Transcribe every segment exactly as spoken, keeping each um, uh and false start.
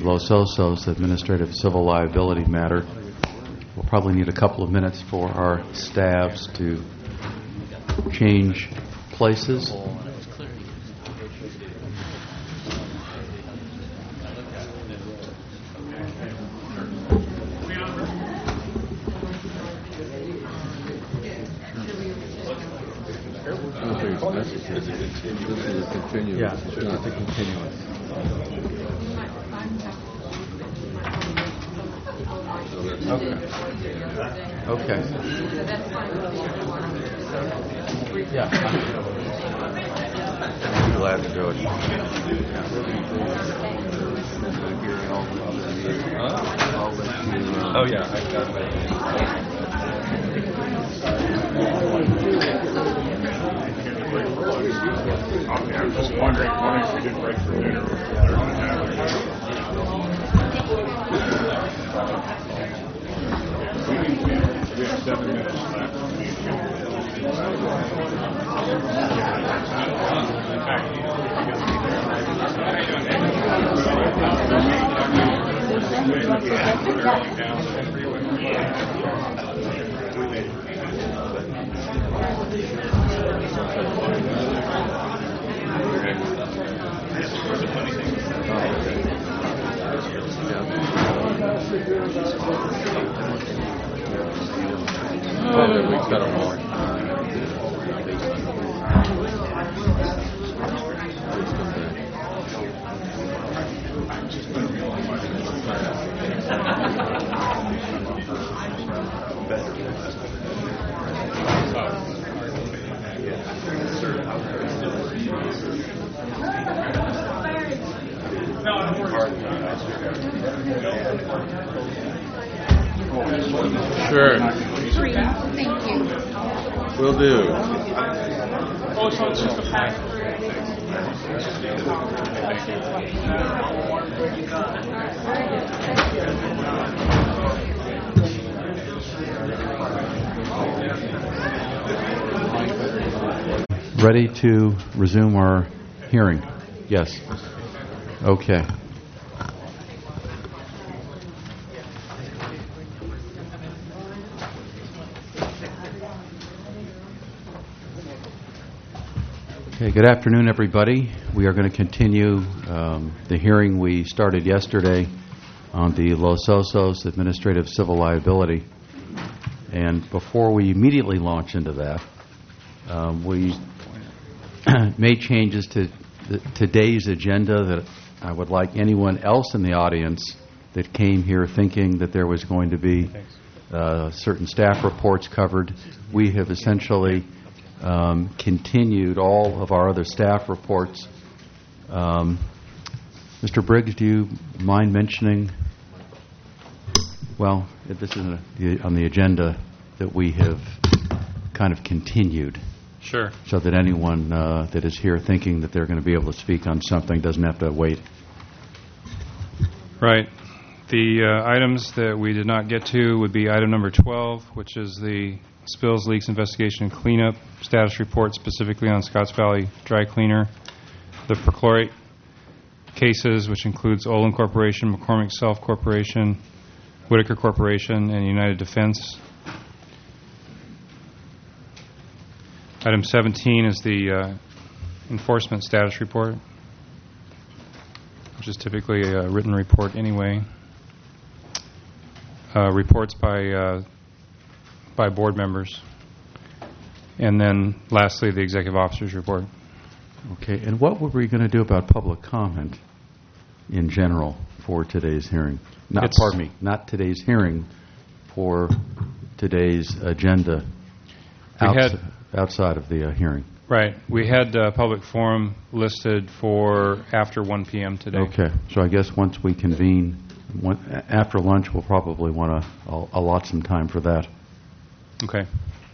Los Osos administrative civil liability matter. We'll probably need a couple of minutes for our staffs to change places. Yeah, it's not the continuance. Okay. Okay. Yeah. I'm glad to do it. Oh, yeah. I got that. Okay, I was just wondering, wondering if we did break for dinner. We have seven minutes left. We've got them all. Sure. Three. Thank you. Will do. Oh, so it's just a pack. Ready to resume our hearing? Yes. Okay. Okay, good afternoon, everybody. We are going to continue um, the hearing we started yesterday on the Los Osos administrative civil liability. And before we immediately launch into that, um, we made changes to the, today's agenda that I would like anyone else in the audience that came here thinking that there was going to be uh, certain staff reports covered. We have essentially um, continued all of our other staff reports. Um, Mister Briggs, do you mind mentioning, well, this is on the agenda, that we have kind of continued? Sure. So that anyone uh, that is here thinking that they're going to be able to speak on something doesn't have to wait. Right. The uh, items that we did not get to would be item number twelve, which is the spills, leaks, investigation, and cleanup status report specifically on Scotts Valley Dry Cleaner, the perchlorate cases, which includes Olin Corporation, McCormick Self Corporation, Whitaker Corporation, and United Defense. Item seventeen is the uh, enforcement status report, which is typically a written report anyway. Uh, reports by uh, by board members. And then lastly, the executive officer's report. Okay, and what were we going to do about public comment in general for today's hearing? Not, It's- pardon me, not today's hearing, for today's agenda We outs- had- outside of the uh, hearing. Right. We had uh, public forum listed for after one p.m. today. Okay, so I guess once we convene, one, after lunch, we'll probably want to allot some time for that. Okay.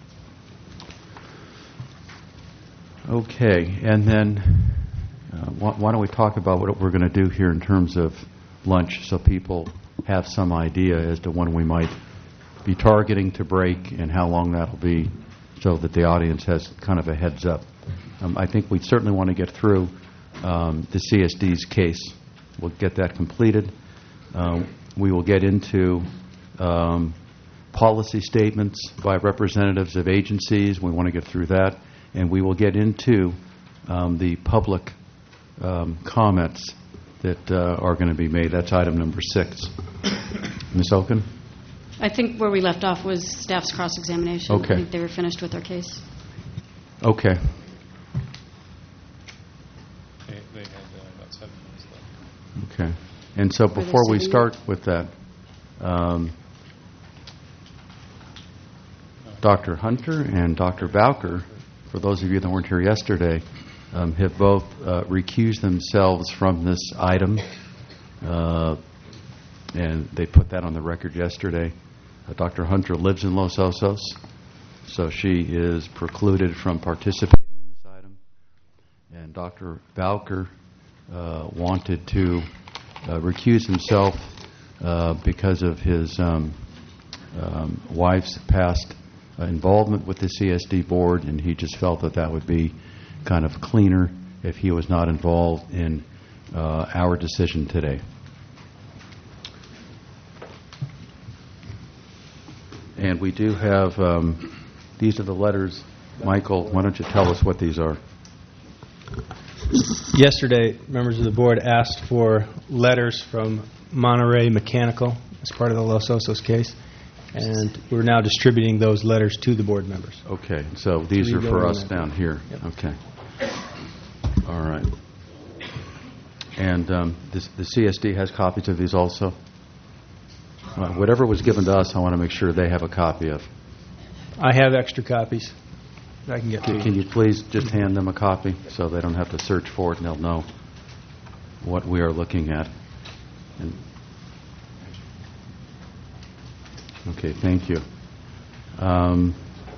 Okay, and then uh, why, why don't we talk about what we're going to do here in terms of lunch so people have some idea as to when we might be targeting to break and how long that'll be, so that the audience has kind of a heads up. Um, I think we certainly want to get through um, the C S D's case. We'll get that completed. Um, We will get into um, policy statements by representatives of agencies. We want to get through that. And we will get into um, the public um, comments that uh, are going to be made. That's item number six. Miz Oken? I think where we left off was staff's cross-examination. Okay. I think they were finished with their case. Okay. They they had uh, about seven minutes left. Okay. And so they before we sitting start with that, um, Doctor Hunter and Doctor Bowker, for those of you that weren't here yesterday, um, have both uh, recused themselves from this item, uh, and they put that on the record yesterday. Uh, Doctor Hunter lives in Los Osos, so she is precluded from participating in this item. And Doctor Bowker uh, wanted to uh, recuse himself uh, because of his um, um, wife's past uh, involvement with the C S D board, and he just felt that that would be kind of cleaner if he was not involved in uh, our decision today. And we do have, um, these are the letters. Michael, why don't you tell us what these are? Yesterday, members of the board asked for letters from Monterey Mechanical as part of the Los Osos case, and we're now distributing those letters to the board members. Okay, so these Three are for going us in. down here. Yep. Okay. All right. And um, this, the C S D has copies of these also? Well, whatever was given to us, I want to make sure they have a copy of. I have extra copies that I can get to Can you. you please just hand them a copy so they don't have to search for it and they'll know what we are looking at? And okay, thank you. Um,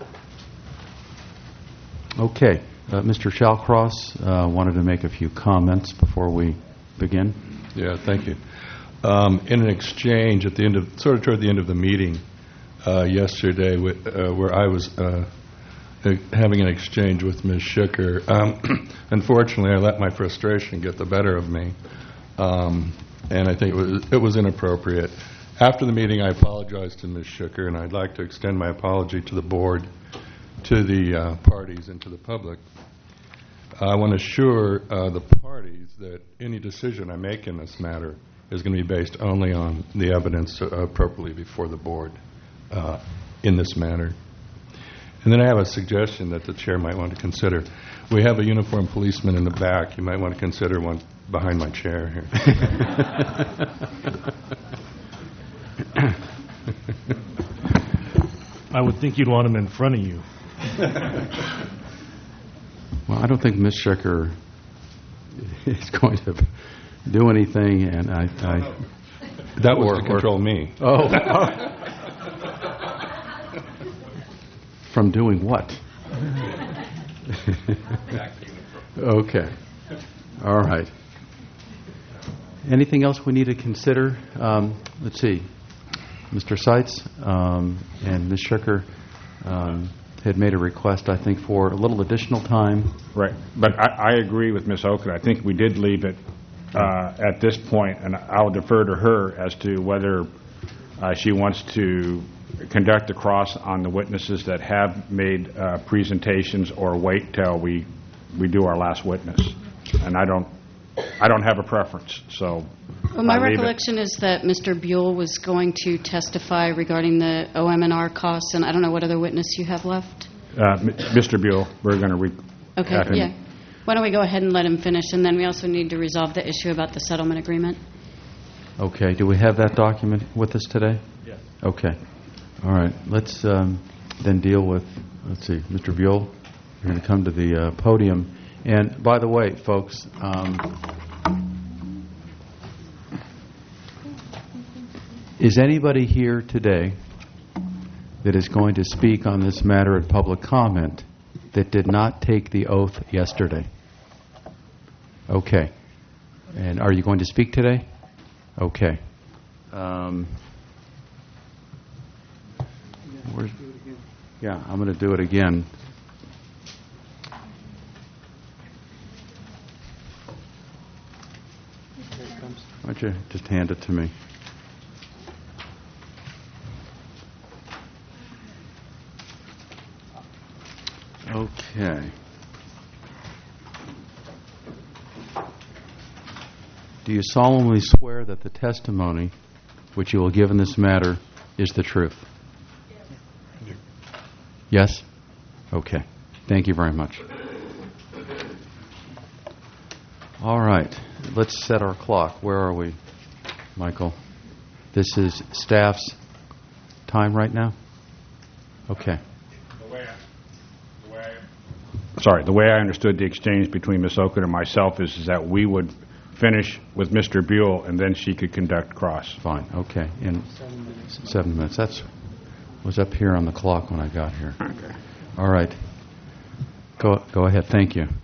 okay, uh, Mister Shallcross uh, wanted to make a few comments before we begin. Yeah, thank you. Um, in an exchange at the end of, sort of toward the end of the meeting uh, yesterday, with, uh, where I was uh, uh, having an exchange with Miz Schucker, um, unfortunately, I let my frustration get the better of me, um, and I think it was it was inappropriate. After the meeting, I apologized to Miz Schucker, and I'd like to extend my apology to the board, to the uh, parties, and to the public. I want to assure uh, the parties that any decision I make in this matter is going to be based only on the evidence uh, appropriately before the board uh, in this matter. And then I have a suggestion that the chair might want to consider. We have a uniformed policeman in the back. You might want to consider one behind my chair here. I would think you'd want him in front of you. Well, I don't think Miz Schucker is going to do anything, and I... I That was Or- to or- control me. oh. From doing what? Okay. All right. Anything else we need to consider? Um, let's see. Mister Seitz um, and Miz Schucker um, had made a request, I think, for a little additional time. Right, but I, I agree with Miz Oken. I think we did leave it uh, at this point, and I'll defer to her as to whether uh, she wants to conduct a cross on the witnesses that have made uh, presentations, or wait till we we do our last witness. And I don't, I don't have a preference, so. Well, my I leave it. recollection is that Mister Buell was going to testify regarding the O M and R costs, and I don't know what other witness you have left. Uh, M- Mister Buell, we're going to re. Okay, have him- yeah. Why don't we go ahead and let him finish, and then we also need to resolve the issue about the settlement agreement. Okay. Do we have that document with us today? Yes. Okay. All right. Let's um, then deal with, let's see, Mister Buell, you're going to come to the uh, podium. And by the way, folks, um, is anybody here today that is going to speak on this matter at public comment that did not take the oath yesterday? Okay. And are you going to speak today? Okay. Um, where's, yeah, I'm going to do it again. Why don't you just hand it to me? Okay. Do you solemnly swear that the testimony which you will give in this matter is the truth? Yes? Okay. Thank you very much. All right. Let's set our clock. Where are we, Michael? This is staff's time right now? Okay. The way I, the way I, sorry, the way I understood the exchange between Miz Oken and myself is, is that we would finish with Mister Buell and then she could conduct cross. Fine. Okay. In seven minutes. Seven minutes. That's was up here on the clock when I got here. Okay. All right. Go go ahead. Thank you.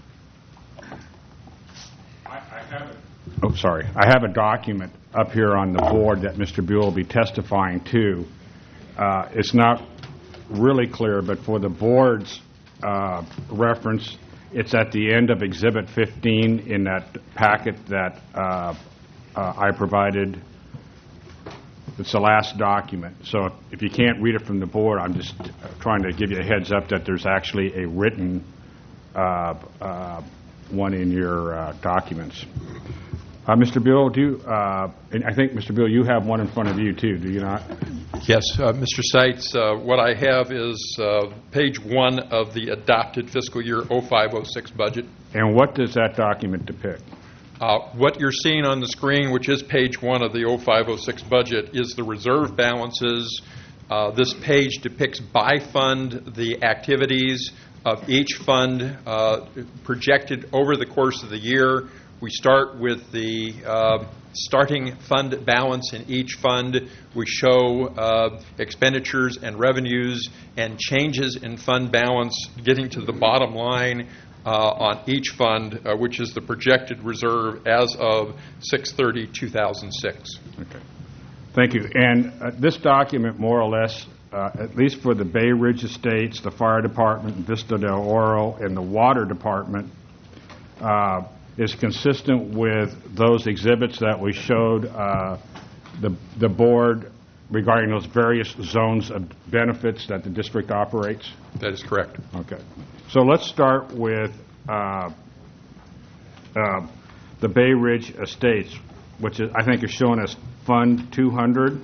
I, I have a, oh, sorry. I have a document up here on the board that Mister Buell will be testifying to. Uh, it's not really clear, but for the board's uh, reference, it's at the end of Exhibit fifteen in that packet that uh, uh, I provided. It's the last document. So if, if you can't read it from the board, I'm just trying to give you a heads up that there's actually a written uh, uh, one in your uh, documents. Uh, Mister Buell, do you, uh, and I think, Mister Buell, you have one in front of you, too, do you not? Yes, uh, Mister Seitz, uh, what I have is uh, page one of the adopted fiscal year oh five oh six budget. And what does that document depict? Uh, what you're seeing on the screen, which is page one of the oh five oh six budget, is the reserve balances. Uh, this page depicts by fund the activities of each fund uh, projected over the course of the year. We start with the uh, starting fund balance in each fund. We show uh, expenditures and revenues and changes in fund balance getting to the bottom line uh, on each fund, uh, which is the projected reserve as of six thirty two thousand six. Okay. Thank you. And uh, this document, more or less, uh, at least for the Bay Ridge Estates, the Fire Department, Vista del Oro, and the Water Department, uh, is consistent with those exhibits that we showed uh, the the board regarding those various zones of benefits that the district operates? That is correct. Okay. So let's start with uh, uh, the Bay Ridge Estates, which is, I think is shown as Fund two hundred.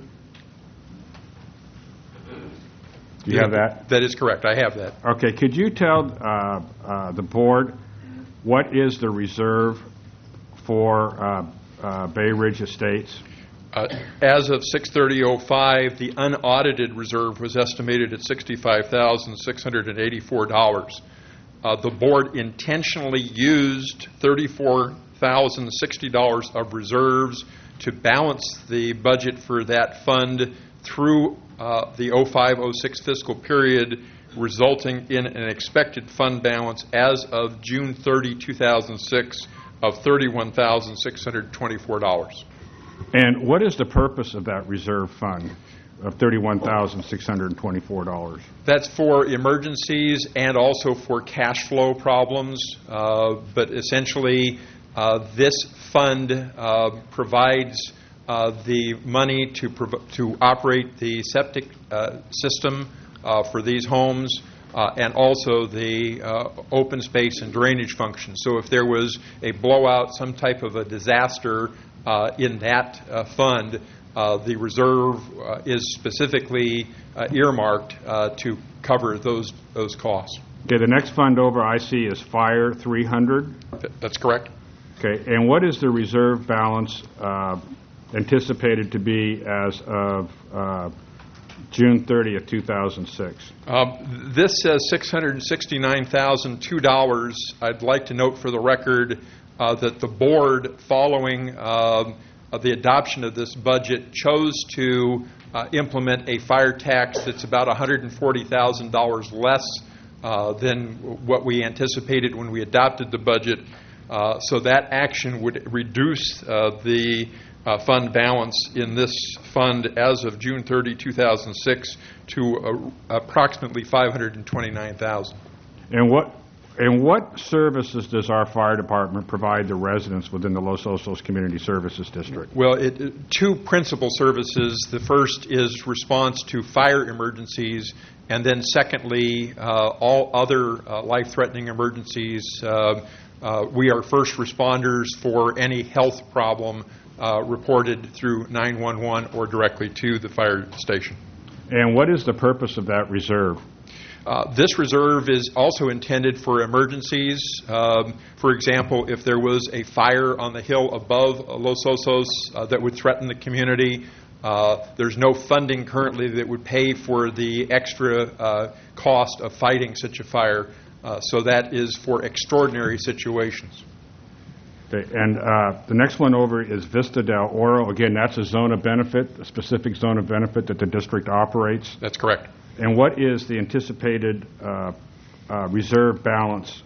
Do you have that? That is correct. I have that. Okay. Could you tell uh, uh, the board what is the reserve for uh, uh, Bay Ridge Estates? Uh, as of six thirty oh five, the unaudited reserve was estimated at sixty-five thousand six hundred eighty-four dollars. Uh, the board intentionally used thirty-four thousand sixty dollars of reserves to balance the budget for that fund through uh, the oh five oh six fiscal period, resulting in an expected fund balance as of June thirtieth two thousand six of thirty-one thousand six hundred twenty-four dollars. And what is the purpose of that reserve fund of thirty-one thousand six hundred twenty-four dollars? That's for emergencies and also for cash flow problems. Uh, but essentially, uh, this fund uh, provides uh, the money to prov- to operate the septic uh, system uh, for these homes. Uh, and also the uh, open space and drainage function. So if there was a blowout, some type of a disaster uh, in that uh, fund, uh, the reserve uh, is specifically uh, earmarked uh, to cover those those costs. Okay, the next fund over I see is Fire three hundred. That's correct. Okay, and what is the reserve balance uh, anticipated to be as of uh, June thirtieth two thousand six? Um, this says six hundred sixty-nine thousand two dollars. I'd like to note for the record uh, that the board, following uh, the adoption of this budget, chose to uh, implement a fire tax that's about one hundred forty thousand dollars less uh, than what we anticipated when we adopted the budget. Uh, so that action would reduce uh, the Uh, fund balance in this fund as of June thirtieth two thousand six to uh, approximately five hundred twenty-nine thousand dollars. And what and what services does our fire department provide the residents within the Los Osos Community Services District? Well, it, it, two principal services. The first is response to fire emergencies, And then secondly, uh, all other uh, life-threatening emergencies, uh, uh, we are first responders for any health problem uh, reported through nine one one or directly to the fire station. And what is the purpose of that reserve? Uh, this reserve is also intended for emergencies. Um, for example, if there was a fire on the hill above Los Osos uh, that would threaten the community, uh, there's no funding currently that would pay for the extra uh, cost of fighting such a fire. Uh, so that is for extraordinary situations. Okay, and uh, the next one over is Vista del Oro. Again, that's a zone of benefit, a specific zone of benefit that the district operates. That's correct. And what is the anticipated uh, uh, reserve balance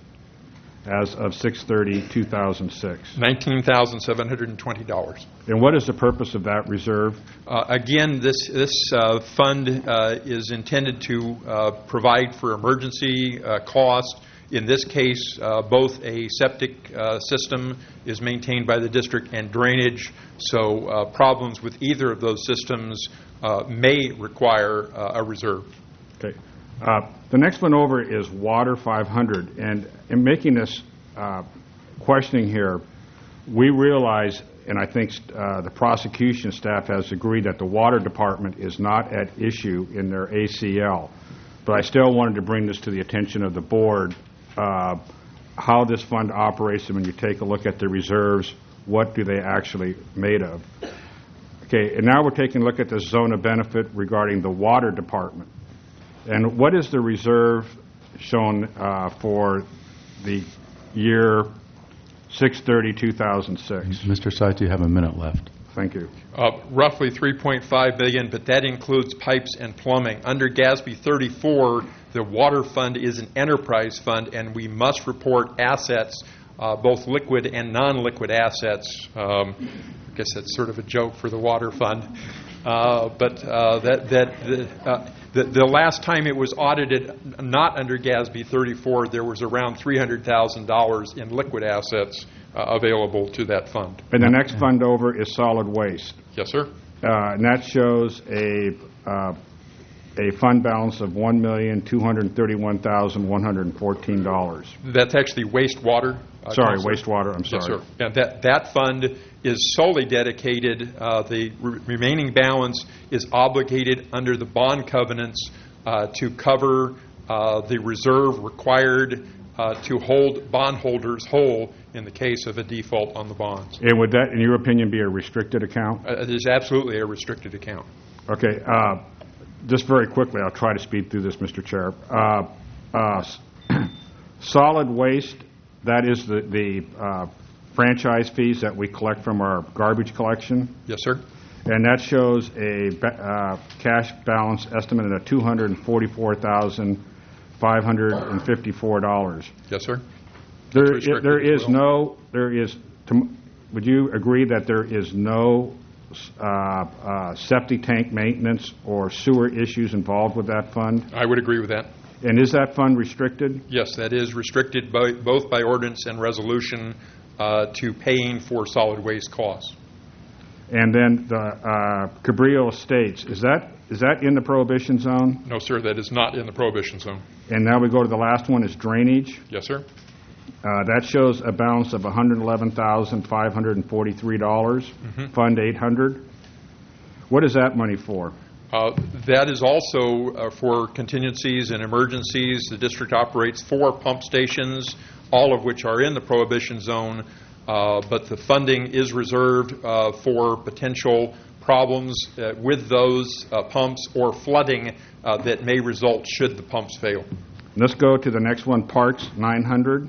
as of six thirty two thousand six? nineteen thousand seven hundred twenty dollars. And what is the purpose of that reserve? Uh, again, this this uh, fund uh, is intended to uh, provide for emergency uh, costs. In this case, uh, both a septic uh, system is maintained by the district and drainage, so uh, problems with either of those systems uh, may require uh, a reserve. Okay. Uh, the next one over is Water five hundred. And in making this uh, questioning here, we realize, and I think uh, the prosecution staff has agreed, that the Water Department is not at issue in their A C L. But I still wanted to bring this to the attention of the board, uh, how this fund operates, and when you take a look at the reserves, what do they actually made of? Okay, and now we're taking a look at the zone of benefit regarding the Water Department. And what is the reserve shown uh, for the year six thirty two thousand six? Mister Seitz, you have a minute left. Thank you. Uh, roughly three point five billion dollars, but that includes pipes and plumbing. Under G A S B thirty-four, the water fund is an enterprise fund, and we must report assets, uh, both liquid and non-liquid assets. Um, I guess that's sort of a joke for the water fund. Uh, but uh, that that the, uh, the the last time it was audited, not under G A S B thirty-four, there was around three hundred thousand dollars in liquid assets uh, available to that fund. And the next fund over is solid waste. Yes, sir. Uh, and that shows a uh, a fund balance of one million two hundred thirty-one thousand one hundred fourteen dollars. That's actually wastewater. Uh, Sorry, Counselor. wastewater. I'm sorry. Yes, sir. And that that fund is solely dedicated. Uh, the re- remaining balance is obligated under the bond covenants uh, to cover uh, the reserve required uh, to hold bondholders whole in the case of a default on the bonds. And would that, in your opinion, be a restricted account? Uh, it is absolutely a restricted account. Okay. Uh, just very quickly, I'll try to speed through this, Mister Chair. Uh, uh, solid waste, that is the, the uh, franchise fees that we collect from our garbage collection. Yes, sir. And that shows a ba- uh, cash balance estimated at two hundred forty-four thousand five hundred fifty-four dollars. Yes, sir. There, That's restricted there as is well. no, there is, to, would you agree that there is no uh, uh, septic tank maintenance or sewer issues involved with that fund? I would agree with that. And is that fund restricted? Yes, that is restricted by, both by ordinance and resolution uh, to paying for solid waste costs. And then the uh, Cabrillo Estates, is that is that in the prohibition zone? No, sir, that is not in the prohibition zone. And now we go to the last one, is drainage. Yes, sir. Uh, that shows a balance of one hundred eleven thousand five hundred forty-three dollars, Mm-hmm. Fund eight hundred. What is that money for? Uh, that is also uh, for contingencies and emergencies. The district operates four pump stations, all of which are in the prohibition zone, uh, but the funding is reserved uh, for potential problems uh, with those uh, pumps or flooding uh, that may result should the pumps fail. Let's go to the next one, Parks nine hundred.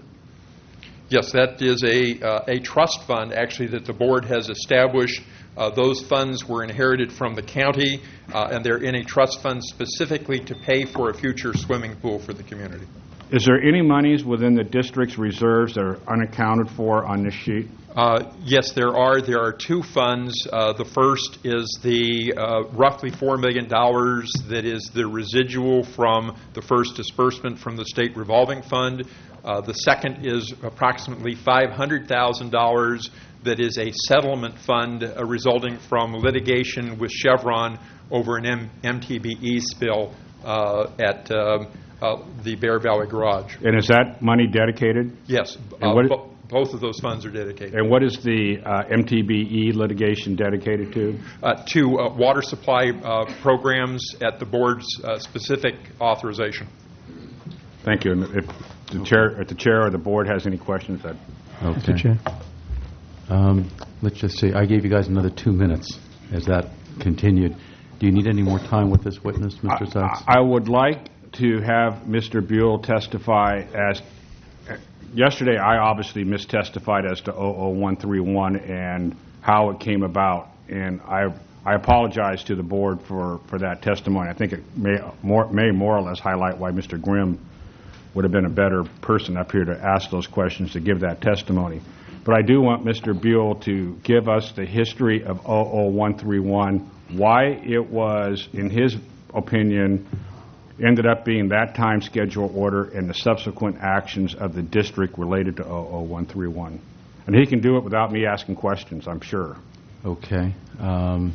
Yes, that is a uh, a trust fund, actually, that the board has established. Uh, those funds were inherited from the county, uh, and they're in a trust fund specifically to pay for a future swimming pool for the community. Is there any monies within the district's reserves that are unaccounted for on this sheet? Uh, yes, there are. There are two funds. Uh, the first is the uh, roughly four million dollars that is the residual from the first disbursement from the state revolving fund. Uh, the second is approximately five hundred thousand dollars that is a settlement fund uh, resulting from litigation with Chevron over an M- MTBE spill uh, at um, uh, the Bear Valley Garage. And is that money dedicated? Yes, And uh, what- bo- both of those funds are dedicated. And what is the uh, M T B E litigation dedicated to? Uh, to uh, water supply uh, programs at the board's uh, specific authorization. Thank you. And if the chair, if the chair or the board has any questions, that Okay. Mister Chair. Um, Let's just see, I gave you guys another two minutes as that continued. Do you need any more time with this witness, Mister Sachs? I I would like to have Mister Buell testify as, yesterday I obviously mistestified as to oh oh one three one and how it came about, and I I apologize to the board for, for that testimony. I think it may more, may more or less highlight why Mister Grimm would have been a better person up here to ask those questions, to give that testimony. But I do want Mister Buell to give us the history of oh oh one three one, why it was, in his opinion, ended up being that time schedule order and the subsequent actions of the district related to oh oh one three one. And he can do it without me asking questions, I'm sure. Okay. Um,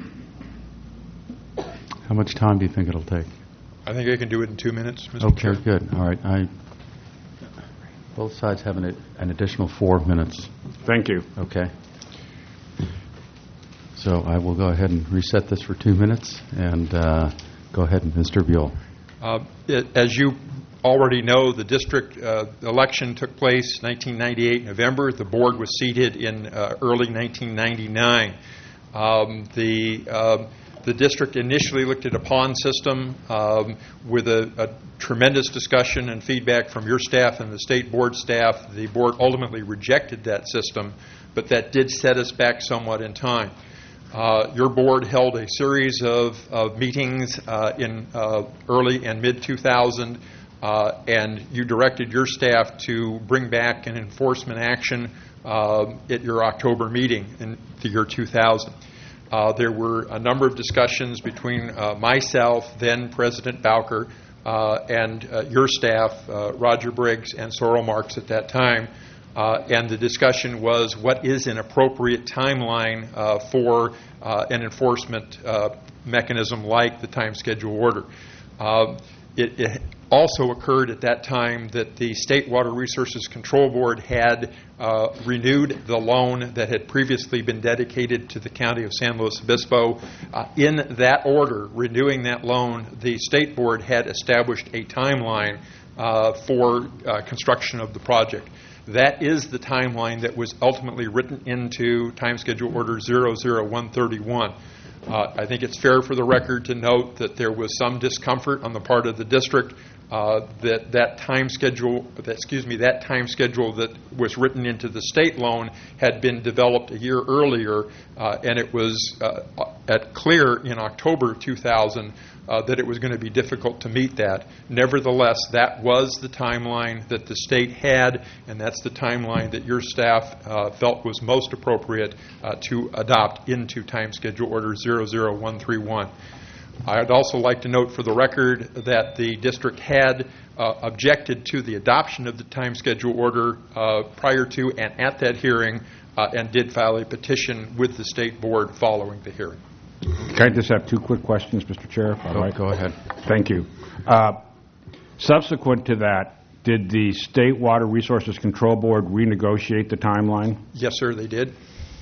How much time do you think it'll take? I think I can do it in two minutes, Mister Okay, Chair. good. All right. I, both sides have an, an additional four minutes. Thank you. Okay. So I will go ahead and reset this for two minutes, and uh, go ahead, Mister Buell. Uh, it- As you already know, the district uh, election took place nineteen ninety-eight November. The board was seated in uh, early nineteen ninety-nine. Um, The um, the district initially looked at a pond system um, with a, a tremendous discussion and feedback from your staff and the state board staff. The board ultimately rejected that system, but that did set us back somewhat in time. Uh, your board held a series of, of meetings uh, in uh, early and mid two thousand, uh, and you directed your staff to bring back an enforcement action uh, at your October meeting in the year two thousand. Uh, there were a number of discussions between uh, myself, then President Bowker, uh, and uh, your staff, uh, Roger Briggs and Sorrel Marks at that time. Uh, and the discussion was what is an appropriate timeline uh, for uh, an enforcement uh, mechanism like the time schedule order. Uh, it, it also occurred at that time that the State Water Resources Control Board had uh, renewed the loan that had previously been dedicated to the County of San Luis Obispo. Uh, in that order, renewing that loan, the State Board had established a timeline uh, for uh, construction of the project. That is the timeline that was ultimately written into Time Schedule Order zero zero one three one. Uh, I think it's fair for the record to note that there was some discomfort on the part of the district uh, that that time schedule, that, excuse me, that time schedule that was written into the state loan had been developed a year earlier, uh, and it was uh, at clear in October two thousand uh, that it was going to be difficult to meet that. Nevertheless, that was the timeline that the state had, and that's the timeline that your staff uh, felt was most appropriate uh, to adopt into Time Schedule Order zero zero one three one. I'd also like to note for the record that the district had uh, objected to the adoption of the time schedule order uh, prior to and at that hearing uh, and did file a petition with the state board following the hearing. Can I just have two quick questions, Mister Chair? if I'd Go, like? go ahead. Thank you. Uh, subsequent to that, did the State Water Resources Control Board renegotiate the timeline? Yes, sir, they did.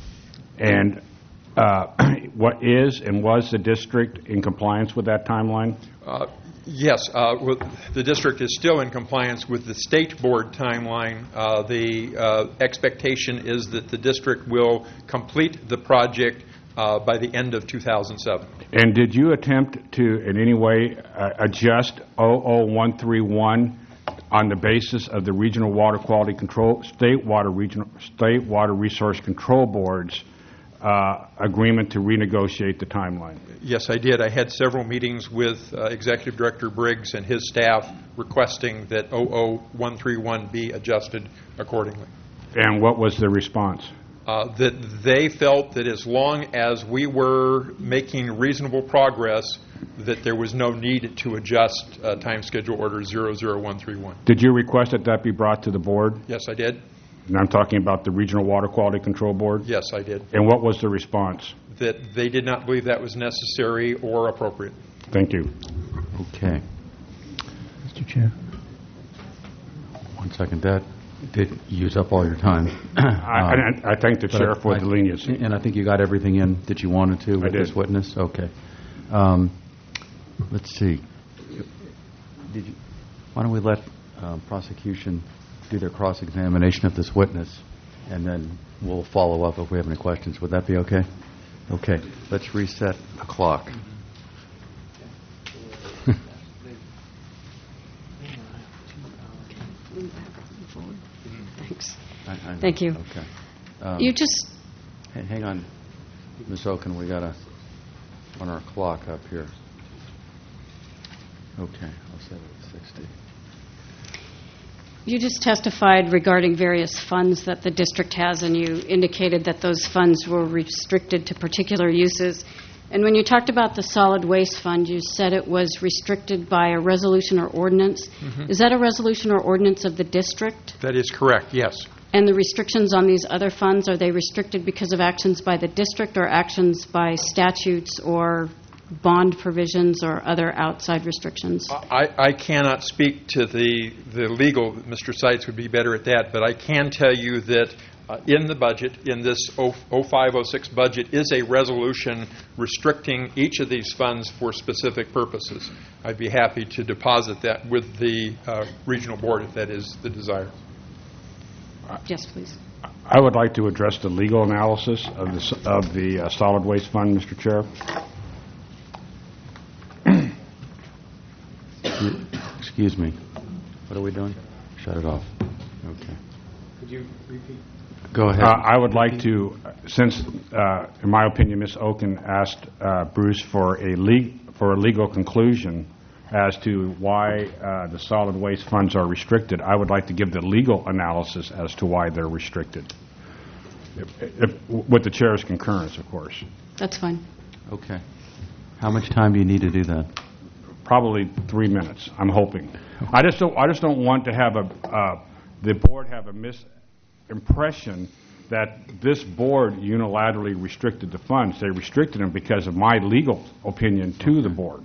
And uh, what is and was the district in compliance with that timeline? Uh, Yes, uh, well, the district is still in compliance with the state board timeline. Uh, The uh, expectation is that the district will complete the project uh, by the end of two thousand seven. And did you attempt to in any way uh, adjust oh oh one three one on the basis of the Regional Water Quality Control, State Water Regional, State Water Resource Control Board's uh, agreement to renegotiate the timeline? Yes, I did. I had several meetings with uh, Executive Director Briggs and his staff requesting that oh oh one three one be adjusted accordingly. And what was the response? Uh, that they felt that as long as we were making reasonable progress, that there was no need to adjust uh, Time Schedule Order zero zero one three one. Did you request that that be brought to the board? Yes, I did. And I'm talking about the Regional Water Quality Control Board? Yes, I did. And what was the response? That they did not believe that was necessary or appropriate. Thank you. Okay. Mister Chair. One second. That did use up all your time. I, I- I thank the But chair for I- the leniency. And I think you got everything in that you wanted to with did. this witness? Okay. Um, Let's see. Did you, why don't we let um, prosecution do their cross-examination of this witness, and then we'll follow up if we have any questions. Would that be okay? Okay. Let's reset the clock. Thanks. I- I- Thank you. Okay. Um, You just, Hey, hang on, Miz Oken, we got to run our clock up here. Okay, I'll set it at sixty. you just testified regarding various funds that the district has, and you indicated that those funds were restricted to particular uses. And when you talked about the solid waste fund, you said it was restricted by a resolution or ordinance. Is that a resolution or ordinance of the district? That is correct, yes. And the restrictions on these other funds, are they restricted because of actions by the district or actions by statutes or bond provisions or other outside restrictions? I, I cannot speak to the, the legal, Mister Seitz would be better at that, but I can tell you that uh, in the budget, in this oh five oh six budget, is a resolution restricting each of these funds for specific purposes. I'd be happy to deposit that with the uh, regional board if that is the desire. Yes, please. I would like to address the legal analysis of the, s- of the uh, solid waste fund, Mister Chair. Excuse me. What are we doing? Shut it off. Okay. Could you repeat? Go ahead. Uh, I would like to, since, uh, in my opinion, Miz Oken asked uh, Bruce for a le- for a legal conclusion as to why uh, the solid waste funds are restricted, I would like to give the legal analysis as to why they're restricted, if, if, with the chair's concurrence, of course. That's fine. Okay. How much time do you need to do that? Probably three minutes, I'm hoping. I just don't, I just don't want to have a, uh, the board have a misimpression that this board unilaterally restricted the funds. They restricted them because of my legal opinion to the board.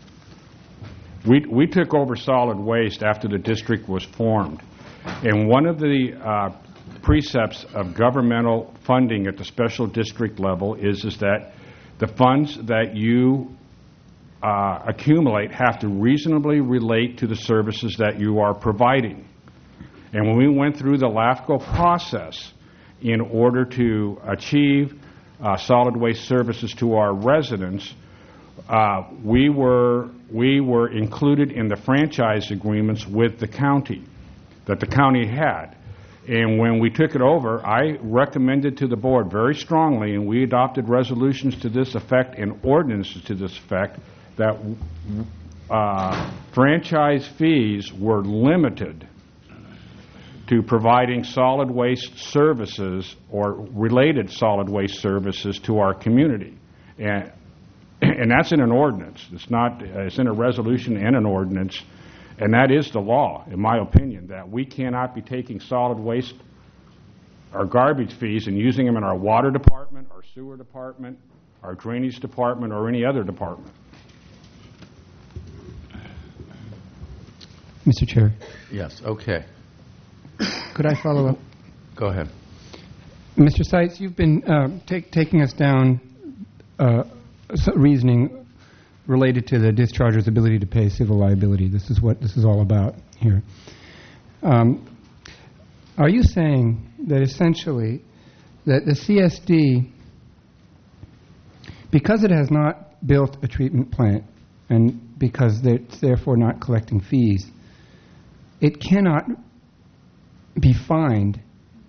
We, we took over solid waste after the district was formed. And one of the uh, precepts of governmental funding at the special district level is, is that the funds that you uh, accumulate have to reasonably relate to the services that you are providing. And when we went through the LAFCO process in order to achieve uh, solid waste services to our residents, uh, we were we were included in the franchise agreements with the county that the county had. And when we took it over, I recommended to the board very strongly, and we adopted resolutions to this effect and ordinances to this effect, that uh, franchise fees were limited to providing solid waste services or related solid waste services to our community. And and that's in an ordinance. It's not, it's in a resolution and an ordinance, and that is the law, in my opinion, that we cannot be taking solid waste or garbage fees and using them in our water department, our sewer department, our drainage department, or any other department. Mister Chair, Yes, okay. could I follow up? Go ahead. Mister Seitz, you've been uh, take, taking us down uh, so- reasoning related to the discharger's ability to pay civil liability. This is what this is all about here. Um, are you saying that essentially that the C S D, because it has not built a treatment plant and because it's therefore not collecting fees, it cannot be fined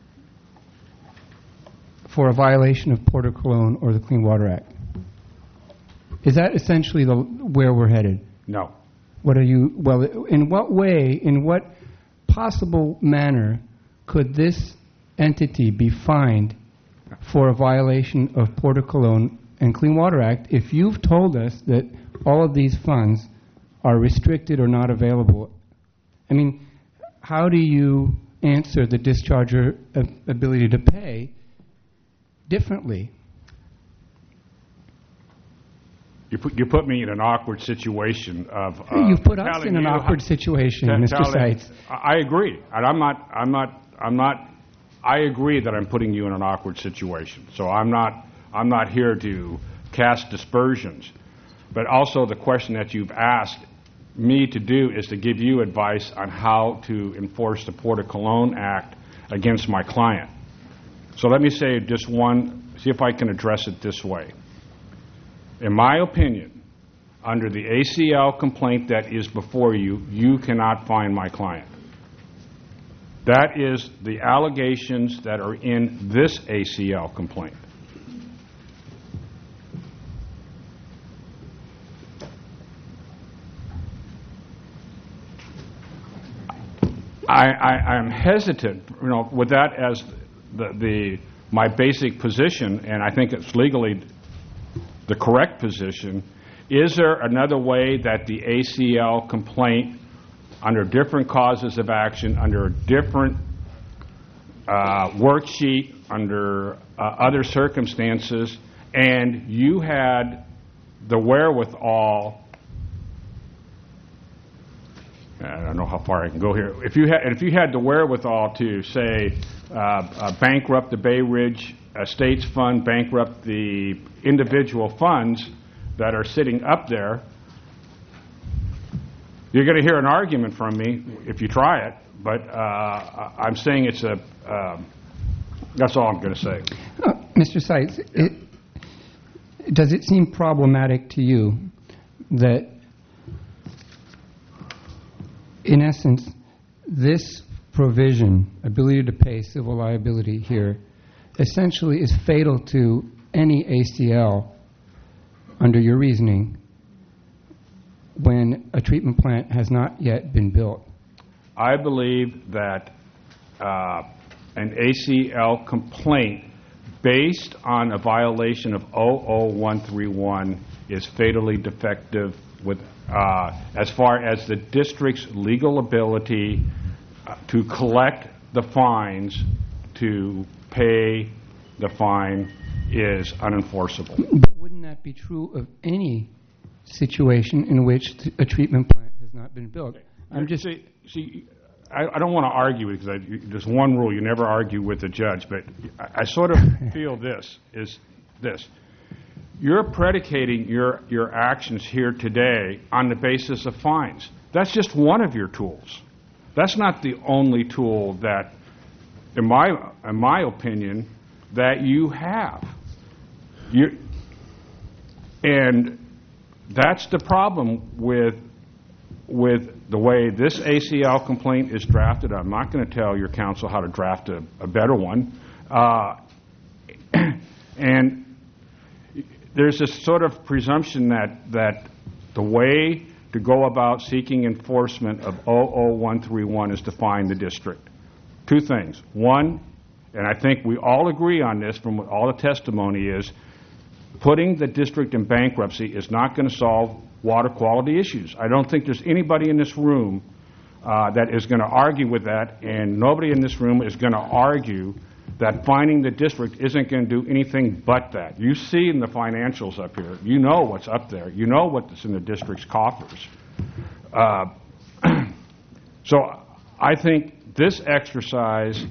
for a violation of Port of Cologne or the Clean Water Act? Is that essentially the, where we're headed? No. What are you, well, in what way, in what possible manner could this entity be fined for a violation of Port of Cologne and Clean Water Act if you've told us that all of these funds are restricted or not available? I mean, how do you answer the discharger ab- ability to pay differently? You put, you put me in an awkward situation of... Uh, You've put us telling in an you awkward how- situation, te- Mister telling- Seitz. I I agree, and I'm not, I'm not, I'm not, I agree that I'm putting you in an awkward situation. So I'm not, I'm not here to cast dispersions. But also the question that you've asked me to do is to give you advice on how to enforce the Port of Cologne Act against my client. So let me say just one, see if I can address it this way. In my opinion, under the A C L complaint that is before you, you cannot find my client. That is the allegations that are in this A C L complaint. I, I, I'm hesitant, you know, with that as the, the my basic position, and I think it's legally the correct position. Is there another way that the A C L complaint, under different causes of action, under a different uh, worksheet, under uh, other circumstances, and you had the wherewithal, I don't know how far I can go here. If you had, if you had the wherewithal to say uh, uh, bankrupt the Bay Ridge Estates Fund, bankrupt the individual funds that are sitting up there, you're going to hear an argument from me if you try it. But uh, I'm saying it's a. Uh, that's all I'm going to say. Uh, Mister Seitz, Yeah. it, does it seem problematic to you that, in essence, this provision, ability to pay civil liability here, essentially is fatal to any A C L, under your reasoning, when a treatment plant has not yet been built? I believe that uh, an A C L complaint based on a violation of zero zero one three one is fatally defective with, uh, as far as the district's legal ability uh, to collect the fines, to pay the fine, is unenforceable. But wouldn't that be true of any situation in which th- a treatment plant has not been built? I'm just... See, see I, I don't want to argue because I, there's one rule: you never argue with the judge. But I, I sort of feel this is this: you're predicating your your actions here today on the basis of fines. That's just one of your tools. That's not the only tool that, in my in my opinion, that you have. You and that's the problem with with the way this A C L complaint is drafted. I'm not going to tell your counsel how to draft a, a better one. Uh, and there's this sort of presumption that, that the way to go about seeking enforcement of zero zero one three one is to find the district. Two things. One, and I think we all agree on this from what all the testimony is, putting the district in bankruptcy is not going to solve water quality issues. I don't think there's anybody in this room uh, that is going to argue with that, and nobody in this room is going to argue that finding the district isn't going to do anything but that. You see in the financials up here. You know what's up there. You know what's in the district's coffers. Uh, so I think this exercise,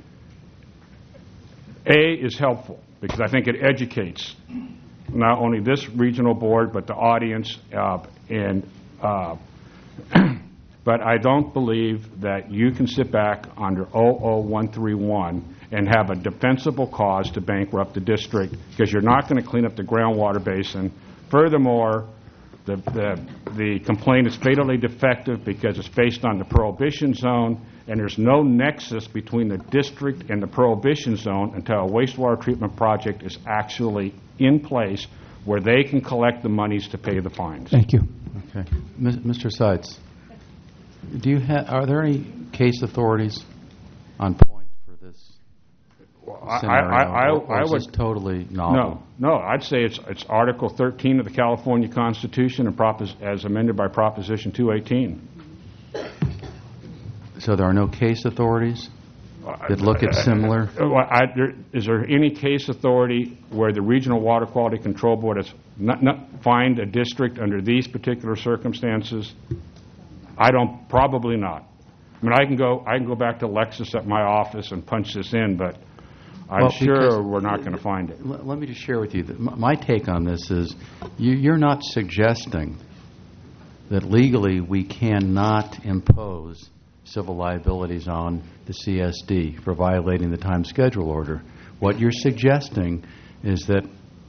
A, is helpful because I think it educates not only this regional board, but the audience, uh, and uh, but I don't believe that you can sit back under zero zero one three one and have a defensible cause to bankrupt the district because you're not going to clean up the groundwater basin. Furthermore, the, the, the complaint is fatally defective because it's based on the prohibition zone, and there's no nexus between the district and the prohibition zone until a wastewater treatment project is actually in place where they can collect the monies to pay the fines. Thank you. Okay. Mis- Mister Seitz, do you ha- are there any case authorities on point for this I, scenario? I, I, or I is would this totally novel? No, no. I'd say it's it's Article thirteen of the California Constitution and propos- as amended by Proposition two eighteen. So there are no case authorities? that look at similar? Well, I- there- Is there any case authority where the Regional Water Quality Control Board has not, not fined a district under these particular circumstances? I don't, probably not. I mean, I can go, I can go back to Lexus at my office and punch this in, but I'm Well, sure because- we're not going to find it. L- Let me just share with you, that m- my take on this is, you- you're not suggesting that legally we cannot impose civil liabilities on the C S D for violating the time schedule order. What you're suggesting is that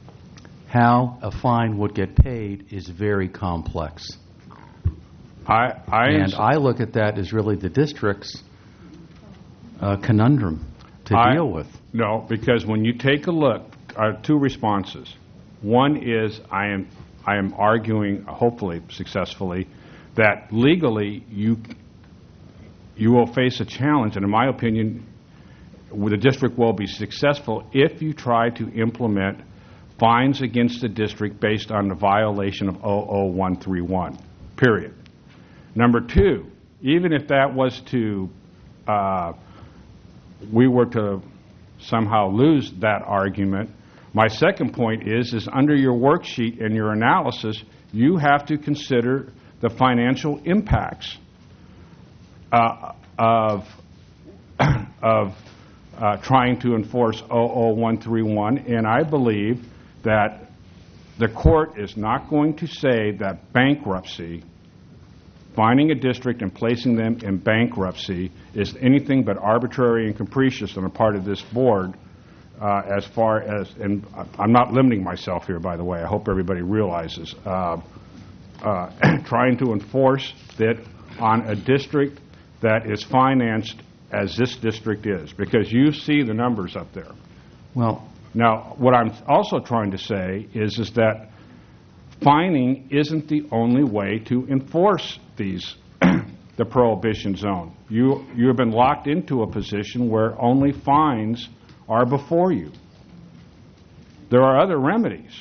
how a fine would get paid is very complex. I, I, And I look at that as really the district's uh, conundrum to I- deal with. No, because when you take a look, uh, two responses. One is I am, I am arguing, hopefully successfully, that legally you, you will face a challenge, and in my opinion, the district will be successful if you try to implement fines against the district based on the violation of oh oh one three one, period. Number two, even if that was to, uh, we were to somehow lose that argument, my second point is, is under your worksheet and your analysis, you have to consider the financial impacts uh, of, of uh, trying to enforce oh oh one three one, and I believe that the court is not going to say that bankruptcy, finding a district and placing them in bankruptcy, is anything but arbitrary and capricious on the part of this board uh, as far as, and I'm not limiting myself here, by the way, I hope everybody realizes, uh, uh, trying to enforce it on a district that is financed as this district is, because you see the numbers up there. Well, Now, what I'm also trying to say is, is that fining isn't the only way to enforce these, the prohibition zone. You, you have been locked into a position where only fines are before you. There are other remedies.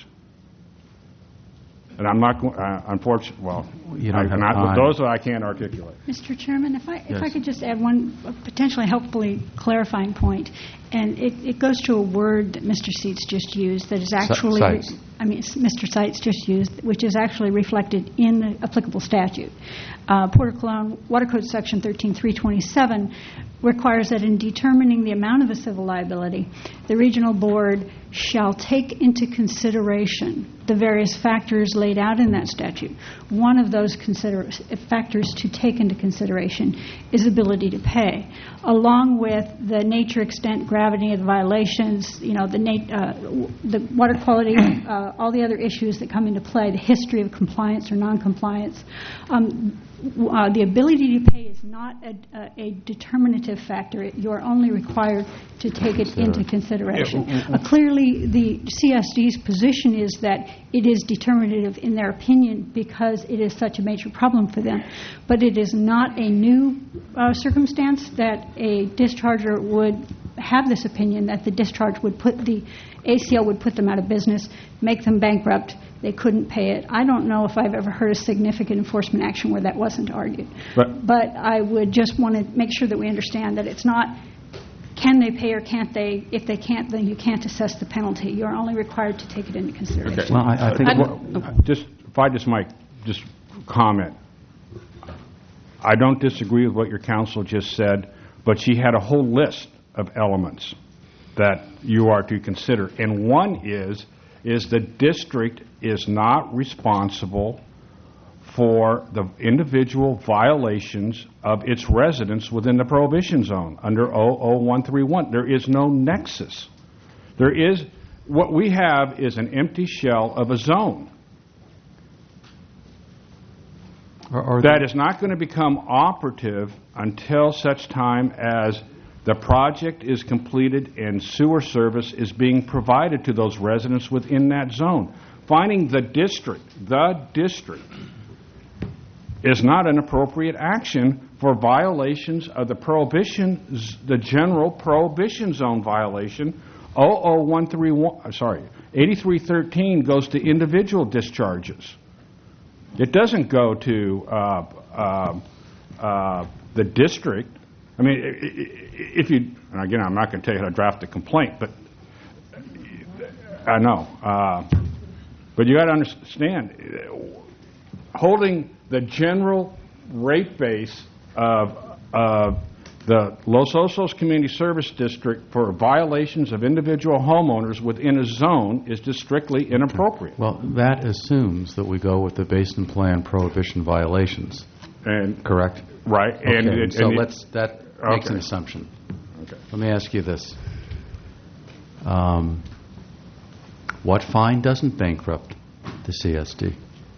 And I'm not, go- uh, unfortunately, well, You don't I have cannot- time. those that I can't articulate. Mister Chairman, if I, if I Yes. could just add one uh, potentially helpfully clarifying point, and it, it goes to a word that Mister Seitz just used that is actually, Seitz. I mean, s- Mister Seitz just used, which is actually reflected in the applicable statute. Uh, Port of Cologne Water Code Section thirteen three twenty-seven requires that in determining the amount of a civil liability, the regional board shall take into consideration the various factors laid out in that statute. One of those consider- factors to take into consideration is ability to pay, along with the nature, extent, gravity of the violations, you know, the, nat- uh, w- the water quality, uh, all the other issues that come into play, the history of compliance or noncompliance. Um, w- uh, the ability to pay is not a, a, a determinative factor. It- You are only required to take it into consideration. Uh, clearly, the C S D's position is that it is determinative in their opinion because it is such a major problem for them. But it is not a new uh, circumstance that a discharger would have this opinion that the discharge would put the A C L would put them out of business, make them bankrupt. They couldn't pay it. I don't know if I've ever heard a significant enforcement action where that wasn't argued. But- But I would just want to make sure that we understand that it's not can they pay or can't they. If they can't, then you can't assess the penalty. You're only required to take it into consideration. well, I I think... Well, Just, if I just might, just comment. I don't disagree with what your counsel just said, but she had a whole list of elements that you are to consider. And one is, is the district is not responsible for the individual violations of its residents within the prohibition zone under oh oh one three one. There is no nexus. There is, what we have is an empty shell of a zone Are- are that is not going to become operative until such time as the project is completed and sewer service is being provided to those residents within that zone. Finding the district, the district, is not an appropriate action for violations of the prohibition, z- the general prohibition zone violation. oh oh one three one, uh, sorry, eighty-three thirteen goes to individual discharges. It doesn't go to uh, uh, uh, the district. I mean, i- i- if you, and again, I'm not going to tell you how to draft a complaint, but I know. Uh, but you got to understand, holding the general rate base of uh, the Los Osos Community Service District for violations of individual homeowners within a zone is just strictly inappropriate. Well, that assumes that we go with the basin plan prohibition violations, And correct? right, Okay, and, it- so and it- let's, that makes an Okay. assumption. Okay. Let me ask you this. Um, What fine doesn't bankrupt the C S D?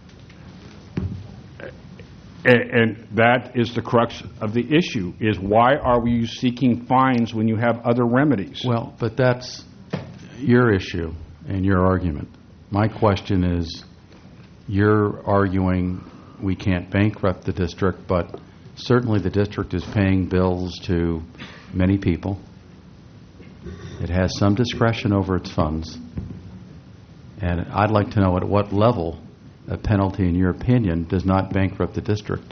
And, and that is the crux of the issue, is why are we seeking fines when you have other remedies? Well, but that's your issue and your argument. My question is, you're arguing we can't bankrupt the district, but certainly the district is paying bills to many people. It has some discretion over its funds. And I'd like to know at what level a penalty, in your opinion, does not bankrupt the district.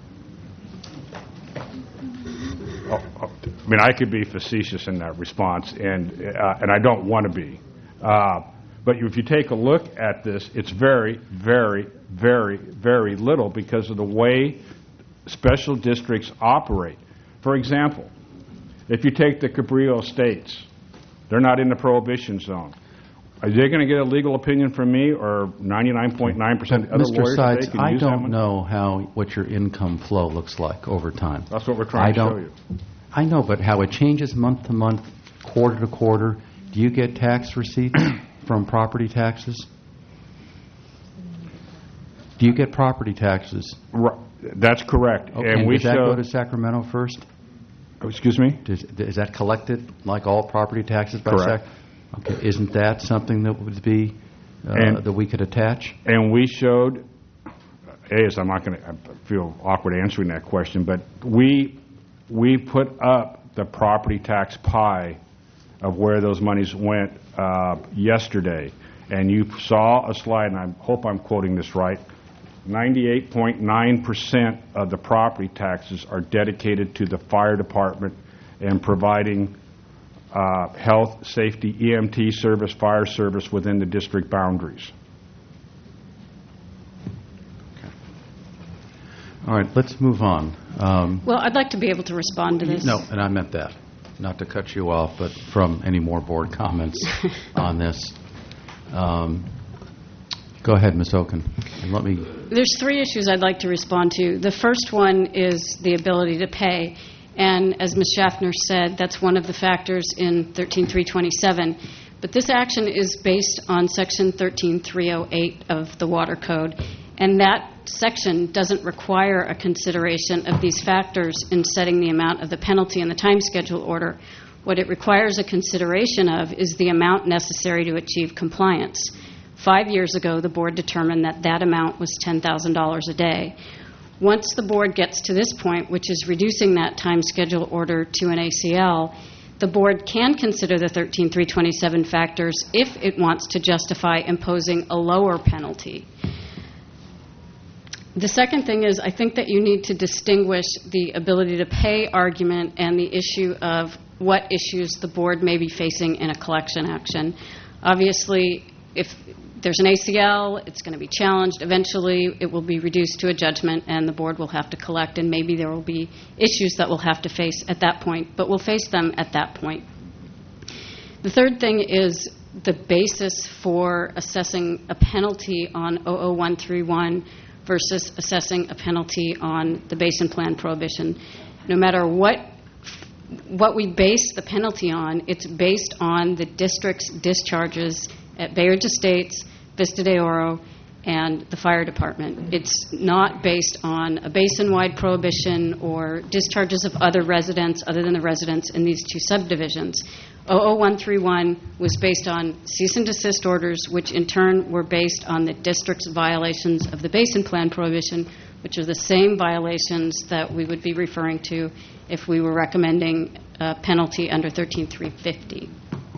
Oh, oh, I mean, I could be facetious in that response, and uh, and I don't want to be. Uh, but if you take a look at this, it's very, very, very, very little because of the way special districts operate. For example, if you take the Cabrillo Estates, they're not in the prohibition zone. Are they going to get a legal opinion from me or ninety-nine point nine percent of the other Mister lawyers that Sides, they can I use that don't one? know how what your income flow looks like over time. That's what we're I trying to show don't- you. I know, but how it changes month to month, quarter to quarter. Do you get tax receipts from property taxes? Do you get property taxes? Ri- That's correct. Okay, And we does that go showed, to Sacramento first? oh, excuse me? Does, is that collected like all property taxes by Correct. Sac? Okay, isn't that something that would be, uh, And- that we could attach? And we showed, A, is I'm not going to, I feel awkward answering that question, but we, we put up the property tax pie of where those monies went uh, yesterday. And you saw a slide, and I hope I'm quoting this right, ninety-eight point nine percent of the property taxes are dedicated to the fire department and providing uh, health, safety, E M T service, fire service within the district boundaries. All right, let's move on. Um, Well, I'd like to be able to respond to this. No, and I meant that, not to cut you off, but from any more board comments on this. Um, Go ahead, Miz Oken, and let me, There's three issues I'd like to respond to. The first one is the ability to pay. And as Miz Schaffner said, that's one of the factors in thirteen three twenty-seven. But this action is based on Section thirteen three oh eight of the Water Code. And that section doesn't require a consideration of these factors in setting the amount of the penalty in the time schedule order. What it requires a consideration of is the amount necessary to achieve compliance. Five years ago, the board determined that that amount was ten thousand dollars a day. Once the board gets to this point, which is reducing that time schedule order to an A C L, the board can consider the thirteen three twenty-seven factors if it wants to justify imposing a lower penalty. The second thing is, I think that you need to distinguish the ability to pay argument and the issue of what issues the board may be facing in a collection action. Obviously, if there's an A C L, it's going to be challenged. Eventually, it will be reduced to a judgment, and the board will have to collect, and maybe there will be issues that we'll have to face at that point, but we'll face them at that point. The third thing is the basis for assessing a penalty on zero zero one three one versus assessing a penalty on the basin plan prohibition. No matter what what we base the penalty on, it's based on the district's discharges at Bay Ridge Estates, Vista de Oro, and the fire department. It's not based on a basin-wide prohibition or discharges of other residents other than the residents in these two subdivisions. zero zero one three one was based on cease and desist orders, which in turn were based on the district's violations of the basin plan prohibition, which are the same violations that we would be referring to if we were recommending a penalty under thirteen three fifty.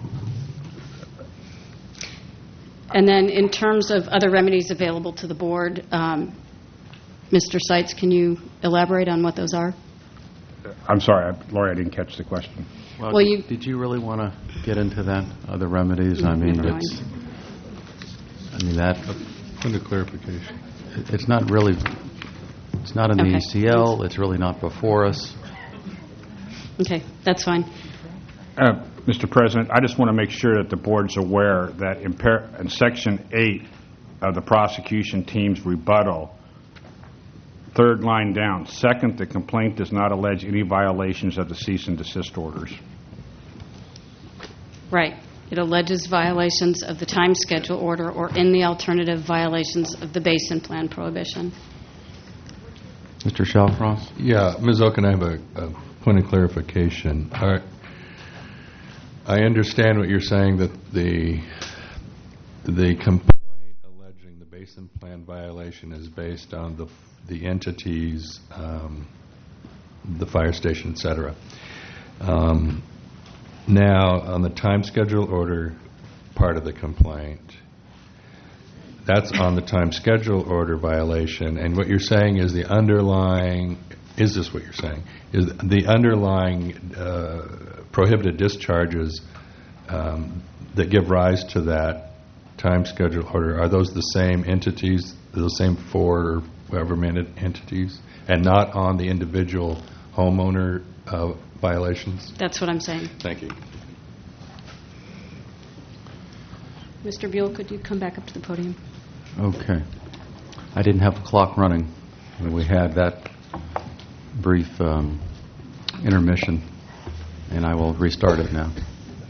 And then in terms of other remedies available to the board, um, Mister Seitz, can you elaborate on what those are? I'm sorry, I- Lori, I didn't catch the question. Well, Well, did- you- did you really want to get into that, other remedies? I mean, Never it's, I mean, that, Point of clarification. it's not really, it's not in the Okay. E C L, it's really not before us. Okay, that's fine. Uh, Mister President, I just want to make sure that the board's aware that in par- in Section eight of the prosecution team's rebuttal, third line down, second, the complaint does not allege any violations of the cease and desist orders. Right. It alleges violations of the time schedule order or in the alternative violations of the basin plan prohibition. Mister Shalfrost? Yeah, Miz Oken, I have a, a point of clarification. All right. I understand what you're saying, that the the complaint alleging the basin plan violation is based on the the entities, um, the fire station, et cetera. Um, now, on the time schedule order part of the complaint, that's on the time schedule order violation, and what you're saying is the underlying, is this what you're saying, is the underlying uh, prohibited discharges um, that give rise to that time schedule order, are those the same entities, the same four or whatever many entities, and not on the individual homeowner uh, violations? That's what I'm saying. Thank you. Mister Buell, could you come back up to the podium? Okay. I didn't have the clock running when we had that brief um, intermission, and I will restart it now.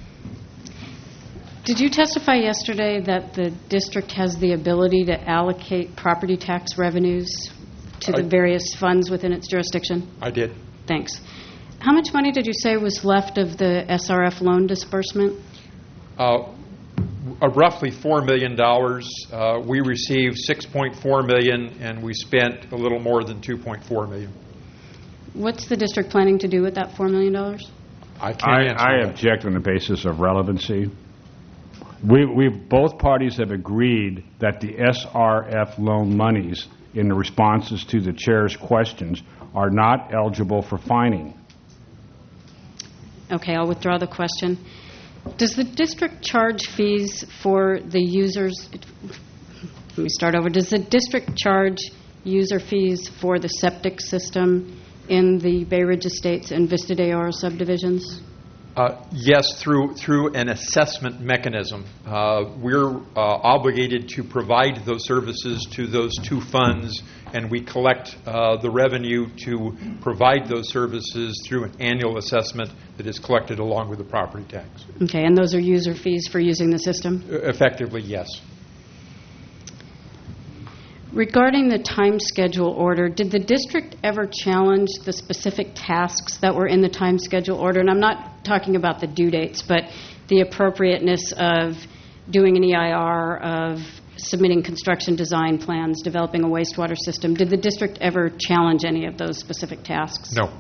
Did you testify yesterday that the district has the ability to allocate property tax revenues to the I- various funds within its jurisdiction? I did. Thanks. How much money did you say was left of the S R F loan disbursement? Uh, uh, Roughly four million dollars. Uh, We received six point four million dollars, and we spent a little more than two point four million dollars. What's the district planning to do with that four million dollars? I can't I, answer I that. object on the basis of relevancy. We, we, both parties have agreed that the S R F loan monies in the responses to the chair's questions are not eligible for fining. Okay, I'll withdraw the question. Does the district charge fees for the users? Let me start over. Does the district charge user fees for the septic system in the Bay Ridge Estates and Vista de Oro subdivisions? Uh, Yes, through through an assessment mechanism. Uh, We're uh, obligated to provide those services to those two funds, and we collect uh, the revenue to provide those services through an annual assessment that is collected along with the property tax. Okay, and those are user fees for using the system? Uh, Effectively, yes. Regarding the time schedule order, did the district ever challenge the specific tasks that were in the time schedule order? And I'm not talking about the due dates, but the appropriateness of doing an E I R, of submitting construction design plans, developing a wastewater system. Did the district ever challenge any of those specific tasks? No.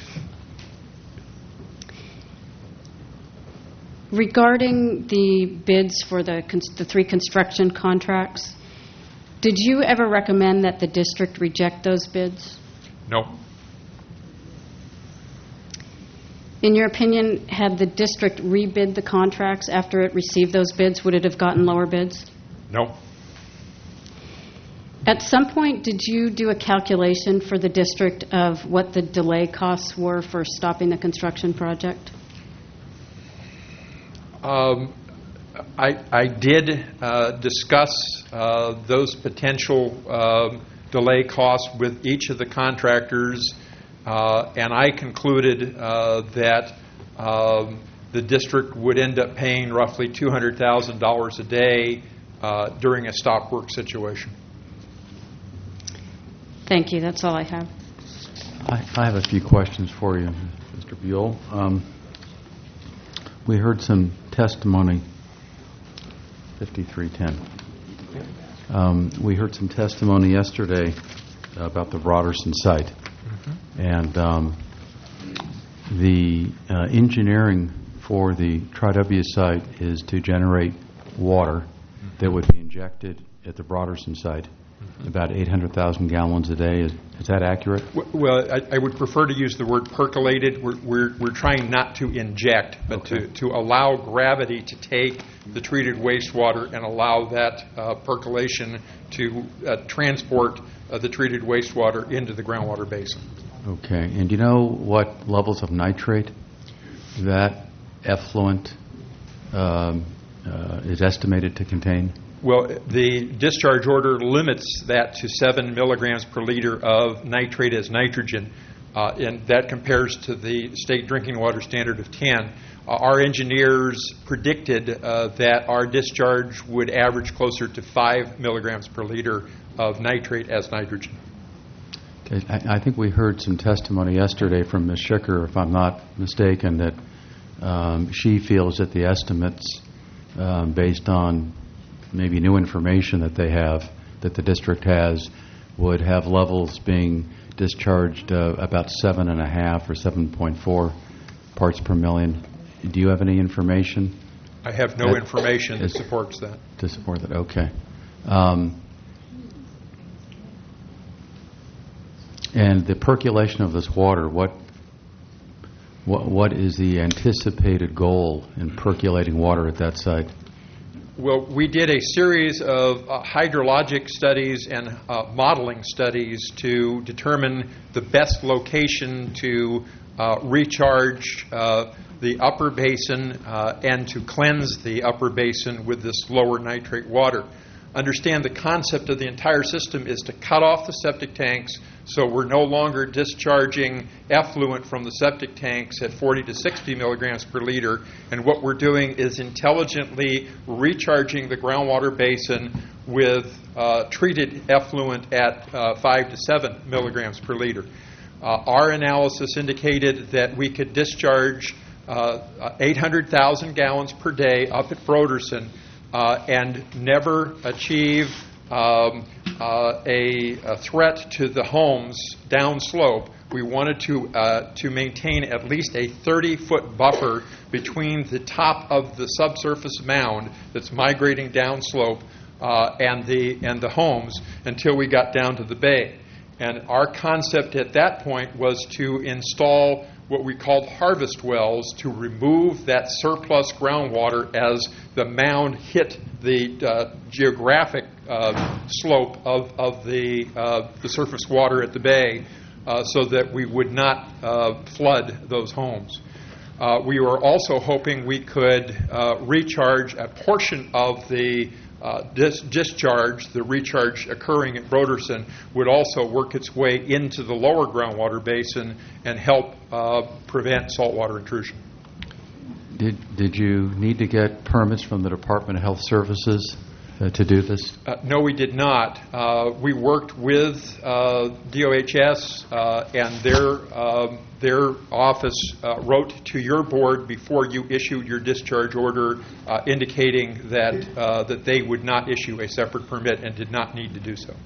Regarding the bids for the cons- the three construction contracts, did you ever recommend that the district reject those bids? No. In your opinion, had the district rebid the contracts after it received those bids, would it have gotten lower bids? No. At some point, did you do a calculation for the district of what the delay costs were for stopping the construction project? Um, I, I did uh, discuss uh, those potential um, delay costs with each of the contractors, uh, and I concluded uh, that um, the district would end up paying roughly two hundred thousand dollars a day uh, during a stop work situation. Thank you. That's all I have. I, I have a few questions for you, Mister Buell. Um, we heard some testimony, fifty-three ten. Um, we heard some testimony yesterday about the Broderson site. Mm-hmm. And um, the uh, engineering for the Tri-W site is to generate water that would be injected at the Broderson site. about eight hundred thousand gallons a day. Is, is that accurate? W- Well, I, I would prefer to use the word percolated. We're, we're, we're trying not to inject, but Okay. to, to allow gravity to take the treated wastewater and allow that uh, percolation to uh, transport uh, the treated wastewater into the groundwater basin. Okay. And do you know what levels of nitrate that effluent um, uh, is estimated to contain? Well, the discharge order limits that to seven milligrams per liter of nitrate as nitrogen, uh, and that compares to the state drinking water standard of ten. Uh, our engineers predicted uh, that our discharge would average closer to five milligrams per liter of nitrate as nitrogen. Okay. I, I think we heard some testimony yesterday from Miz Schicker, if I'm not mistaken, that um, she feels that the estimates um, based on maybe new information that they have, that the district has, would have levels being discharged uh, about seven and a half or seven point four parts per million. Do you have any information I have no That information that is- supports that. to support that? Okay. Um, and the percolation of this water, what, what, what is the anticipated goal in percolating water at that site? Well, we did a series of uh, hydrologic studies and uh, modeling studies to determine the best location to uh, recharge uh, the upper basin uh, and to cleanse the upper basin with this lower nitrate water. Understand the concept of the entire system is to cut off the septic tanks so we're no longer discharging effluent from the septic tanks at forty to sixty milligrams per liter. And what we're doing is intelligently recharging the groundwater basin with uh, treated effluent at uh, five to seven milligrams per liter. Uh, our analysis indicated that we could discharge uh, eight hundred thousand gallons per day up at Broderson Uh, and never achieve um, uh, a, a threat to the homes downslope. We wanted to uh, to maintain at least a thirty-foot buffer between the top of the subsurface mound that's migrating downslope uh, and the and the homes until we got down to the bay. And our concept at that point was to install what we called harvest wells to remove that surplus groundwater as the mound hit the uh, geographic uh, slope of, of the, uh, the surface water at the bay uh, so that we would not uh, flood those homes. Uh, we were also hoping we could uh, recharge a portion of the Uh, dis- discharge, the recharge occurring at Broderson, would also work its way into the lower groundwater basin and help uh, prevent saltwater intrusion. Did, did you need to get permits from the Department of Health Services uh, to do this? Uh, no, we did not. Uh, we worked with uh, D O H S uh, and their um, their office uh, wrote to your board before you issued your discharge order uh, indicating that uh, that they would not issue a separate permit and did not need to do so.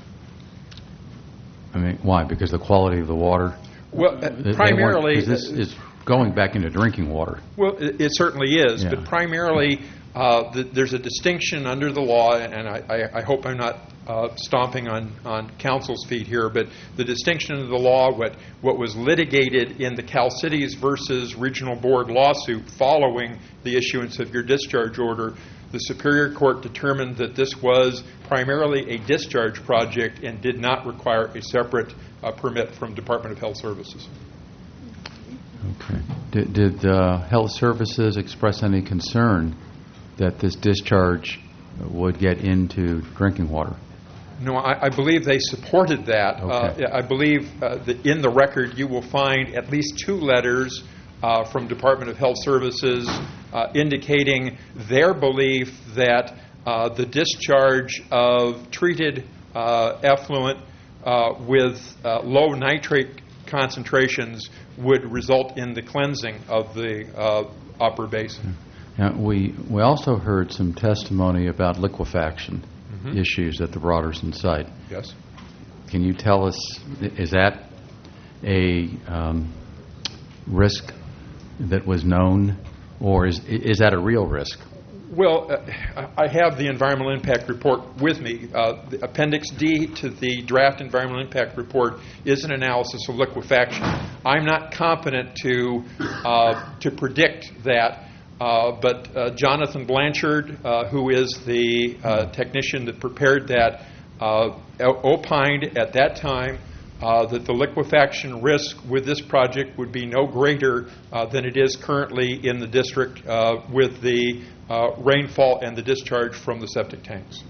I mean, why? Because the quality of the water? Well, uh, They- they weren't- primarily... 'cause this is going back into drinking water. Well, it, it certainly is, Yeah. but primarily uh, the, there's a distinction under the law, and I, I, I hope I'm not uh, stomping on, on council's feet here, but the distinction of the law, what, what was litigated in the Cal Cities versus Regional Board lawsuit following the issuance of your discharge order, the Superior Court determined that this was primarily a discharge project and did not require a separate uh, permit from Department of Health Services. Okay. Did, did uh, Health Services express any concern that this discharge would get into drinking water? No, I, I believe they supported that. Okay. Uh, I believe uh, that in the record you will find at least two letters uh, from Department of Health Services uh, indicating their belief that uh, the discharge of treated uh, effluent uh, with uh, low nitrate concentrations would result in the cleansing of the uh, upper basin. Now, we, we also heard some testimony about liquefaction Mm-hmm. issues at the Broderson site. Yes. Can you tell us, is that a um, risk that was known, or is is that a real risk? Well, uh, I have the environmental impact report with me. Uh, the Appendix D to the draft environmental impact report is an analysis of liquefaction. I'm not competent to uh, to predict that, uh, but uh, Jonathan Blanchard, uh, who is the uh, technician that prepared that, uh, opined at that time uh, that the liquefaction risk with this project would be no greater uh, than it is currently in the district uh, with the uh, rainfall and the discharge from the septic tanks.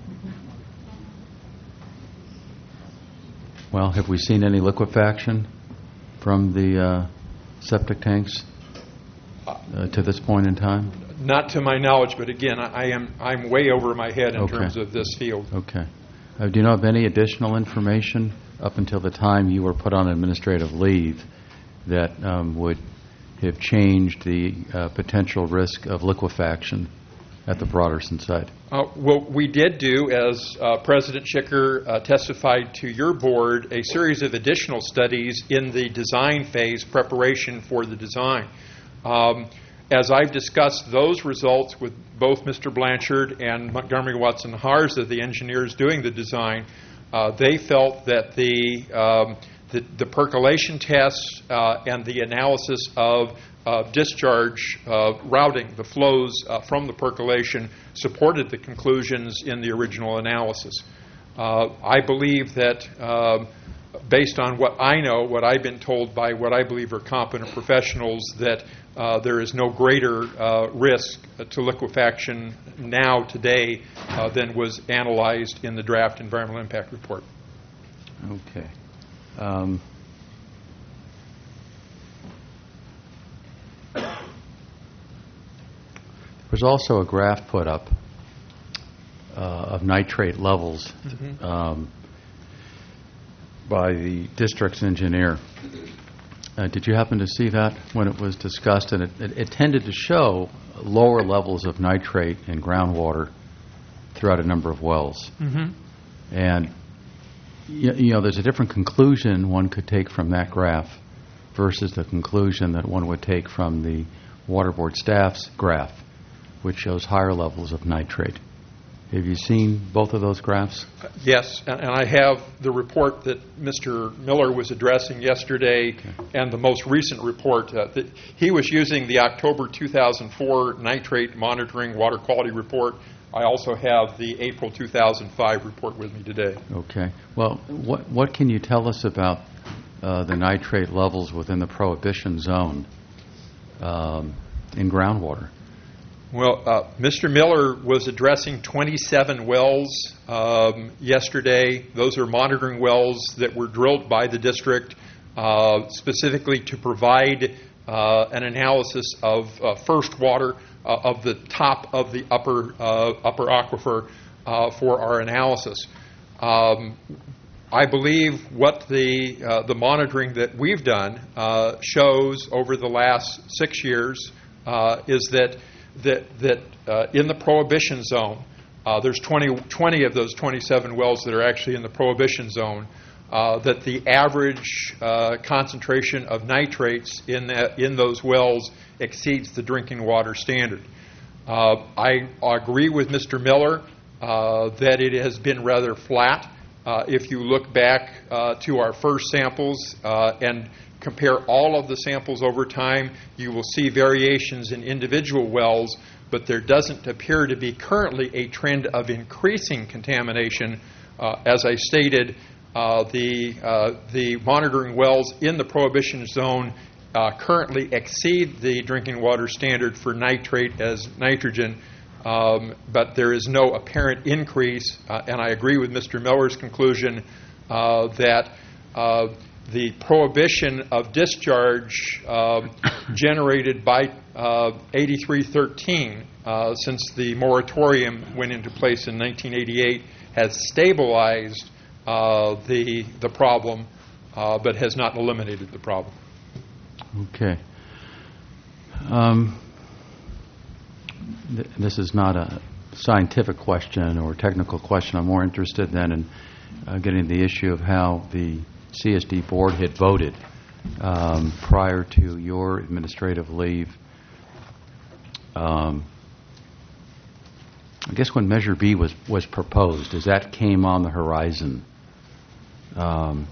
Well, have we seen any liquefaction from the uh, septic tanks uh, to this point in time? Not to my knowledge, but again, I am I'm way over my head in Okay. terms of this field. Okay. Uh, do you know of any additional information up until the time you were put on administrative leave that um, would have changed the uh, potential risk of liquefaction at the Broderson site? Uh, well, we did do, as uh, President Schicker uh, testified to your board, a series of additional studies in the design phase, preparation for the design. Um, as I've discussed those results with both Mister Blanchard and Montgomery Watson Harza, the engineers doing the design, uh, they felt that the um, the, the percolation tests uh, and the analysis of uh, discharge uh, routing, the flows uh, from the percolation, supported the conclusions in the original analysis. Uh, I believe that uh, based on what I know, what I've been told by what I believe are competent professionals, that uh, there is no greater uh, risk to liquefaction now, today, uh, than was analyzed in the draft environmental impact report. Okay. Um, there's also a graph put up uh, of nitrate levels Mm-hmm. um, by the district's engineer. Uh, did you happen to see that when it was discussed? And it, it, it tended to show lower levels of nitrate in groundwater throughout a number of wells. Mm-hmm. And you, you know, there's a different conclusion one could take from that graph versus the conclusion that one would take from the Water Board staff's graph, which shows higher levels of nitrate. Have you seen both of those graphs? Yes, and, and I have the report that Mister Miller was addressing yesterday, okay, and the most recent report. Uh, that he was using the October two thousand four nitrate monitoring water quality report. I also have the April two thousand five report with me today. Okay. Well, what what can you tell us about uh, the nitrate levels within the prohibition zone um, in groundwater? Well, uh, Mister Miller was addressing twenty-seven wells um, yesterday. Those are monitoring wells that were drilled by the district uh, specifically to provide uh, an analysis of uh, first water uh, of the top of the upper uh, upper aquifer uh, for our analysis. Um, I believe what the uh, the monitoring that we've done uh, shows over the last six years uh, is that that that uh, in the prohibition zone, uh, there's twenty, twenty of those twenty-seven wells that are actually in the prohibition zone, uh, that the average uh, concentration of nitrates in that, in those wells exceeds the drinking water standard. Uh, I agree with Mister Miller uh, that it has been rather flat. Uh, if you look back uh, to our first samples uh, and compare all of the samples over time, you will see variations in individual wells, but there doesn't appear to be currently a trend of increasing contamination. Uh, as I stated, uh, the uh, the monitoring wells in the prohibition zone uh, currently exceed the drinking water standard for nitrate as nitrogen, um, but there is no apparent increase, uh, and I agree with Mister Miller's conclusion uh, that uh, the prohibition of discharge uh, generated by uh, eighty-three thirteen, uh, since the moratorium went into place in nineteen eighty-eight, has stabilized uh, the the problem, uh, but has not eliminated the problem. Okay. Um, th- this is not a scientific question or technical question. I'm more interested than in uh, getting the issue of how the C S D board had voted um, prior to your administrative leave. Um, I guess when Measure B was, was proposed, as that came on the horizon, um,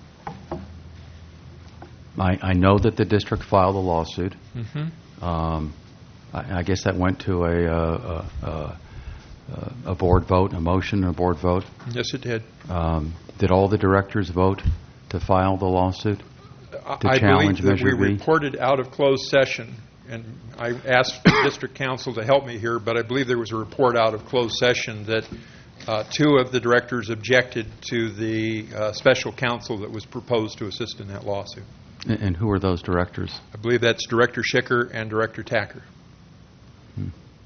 I, I know that the district filed a lawsuit. Mm-hmm. Um, I, I guess that went to a, uh, a, a, a board vote, a motion, a board vote. Yes, it did. Um, did all the directors vote to file the lawsuit? To I challenge believe that we Measure B? reported out of closed session, and I asked the district council to help me here, but I believe there was a report out of closed session that uh, two of the directors objected to the uh, special counsel that was proposed to assist in that lawsuit. And, and who are those directors? I believe that's Director Schicker and Director Tacker. Hmm.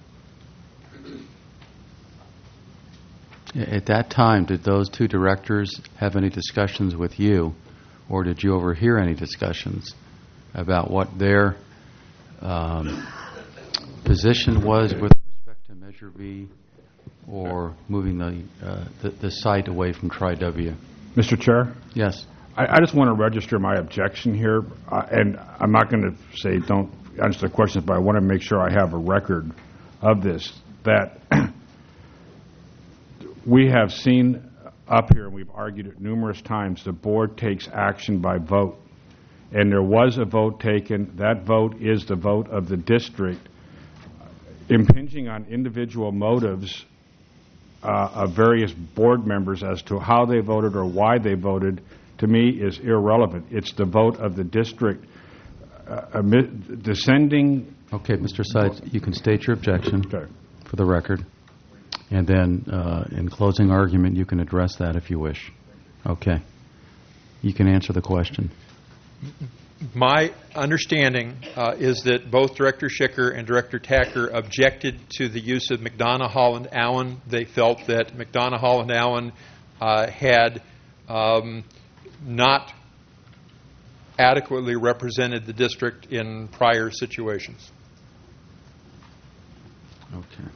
At that time, did those two directors have any discussions with you, or did you overhear any discussions about what their um, position was with respect to Measure B or moving the, uh, the, the site away from Tri-W? Mister Chair? Yes. I, I just want to register my objection here, uh, and I'm not going to say don't answer the questions, but I want to make sure I have a record of this, that we have seen up here, and we've argued it numerous times, the board takes action by vote. And there was a vote taken. That vote is the vote of the district. Impinging on individual motives uh, of various board members as to how they voted or why they voted, to me, is irrelevant. It's the vote of the district. Uh, descending... Okay, Mister Seitz, you can state your objection okay. for the record. And then, uh, in closing argument, you can address that if you wish. Okay. You can answer the question. My understanding uh, is that both Director Schicker and Director Tacker objected to the use of McDonough Holland Allen. They felt that McDonough Holland Allen uh, had um, not adequately represented the district in prior situations. Okay.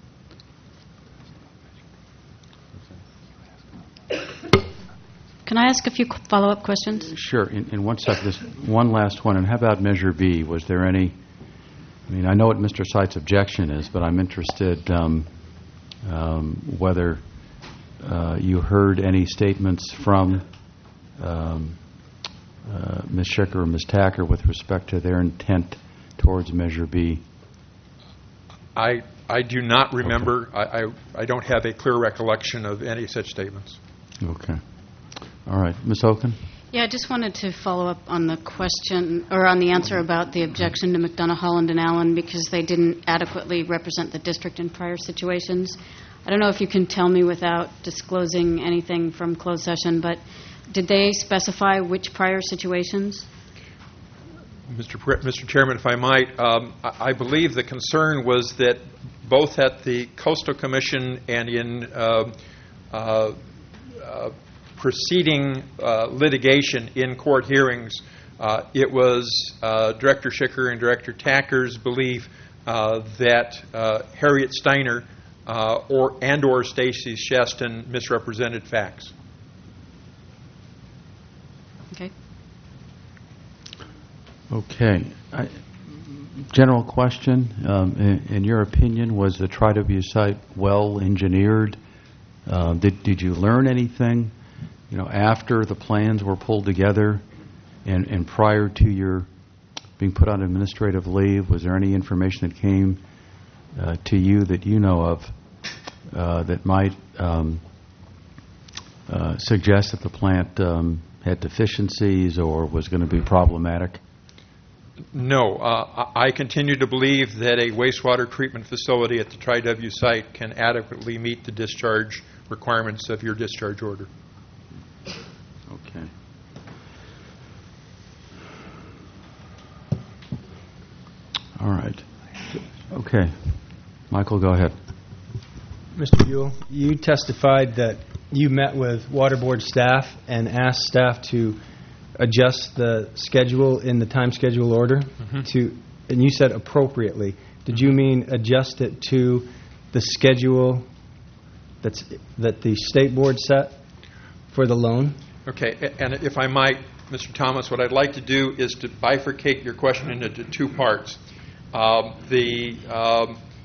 Can I ask a few follow-up questions? Sure. In, in one second, this one last one. And how about Measure B? Was there any? I mean, I know what Mister Seitz' objection is, but I'm interested um, um, whether uh, you heard any statements from um, uh, Miz Schicker or Miz Tacker with respect to their intent towards Measure B. I I do not remember. Okay. I, I I don't have a clear recollection of any such statements. Okay. All right. Miz Okun? Yeah, I just wanted to follow up on the question, or on the answer about the objection to McDonough, Holland, and Allen because they didn't adequately represent the district in prior situations. I don't know if you can tell me without disclosing anything from closed session, but did they specify which prior situations? Mister Pre- Mister Chairman, if I might, um, I-, I believe the concern was that both at the Coastal Commission and in uh, uh, uh, preceding uh, litigation in court hearings, uh, it was uh, Director Schicker and Director Tacker's belief uh, that uh, Harriet Steiner uh, or and or Stacy Sheston misrepresented facts. Okay. Okay. I, general question. Um, in, in your opinion, was the Tri-W site well engineered? Uh, did did you learn anything? You know, after the plans were pulled together and, and prior to your being put on administrative leave, was there any information that came uh, to you that you know of uh, that might um, uh, suggest that the plant um, had deficiencies or was going to be problematic? No. Uh, I continue to believe that a wastewater treatment facility at the Tri-W site can adequately meet the discharge requirements of your discharge order. Okay. All right. Okay. Michael, go ahead. Mister Buell, you testified that you met with Water Board staff and asked staff to adjust the schedule in the time schedule order mm-hmm. to, and you said appropriately. Did you mean adjust it to the schedule that's that the state board set for the loan? Okay, and if I might, Mister Thomas, what I'd like to do is to bifurcate your question into two parts. Um, the um,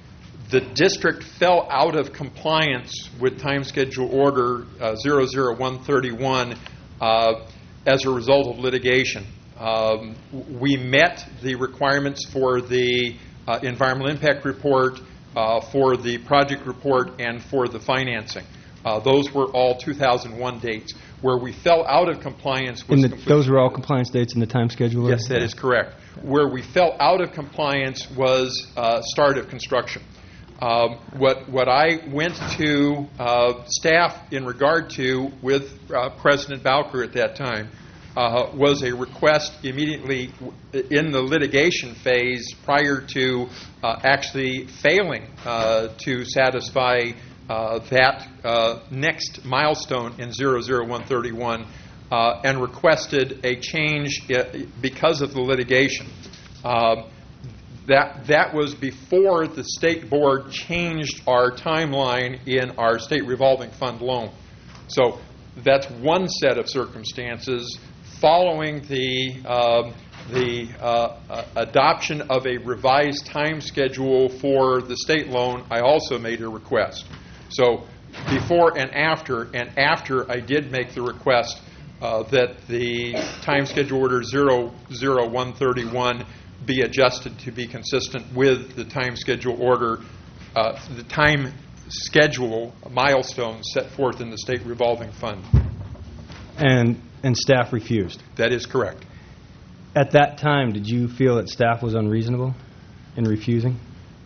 the district fell out of compliance with time schedule order uh, zero zero one thirty-one uh, as a result of litigation. Um, we met the requirements for the uh, environmental impact report, uh, for the project report, and for the financing. Uh, those were all two thousand one dates. Where we fell out of compliance was In the, those were all compliance dates in the time schedule? Yes, that is correct. Where we fell out of compliance was uh, start of construction. Um, what what I went to uh, staff in regard to with uh, President Bowker at that time uh, was a request immediately in the litigation phase prior to uh, actually failing uh, to satisfy uh, that uh, next milestone in zero zero one thirty-one uh, and requested a change because of the litigation. Uh, That that was before the state board changed our timeline in our state revolving fund loan. So that's one set of circumstances. Following the um, the uh, uh, adoption of a revised time schedule for the state loan, I also made a request. So before and after, and after I did make the request uh, that the time schedule order zero zero one thirty-one be adjusted to be consistent with the time schedule order, uh, the time schedule milestones set forth in the state revolving fund. And and staff refused? That is correct. At that time, did you feel that staff was unreasonable in refusing?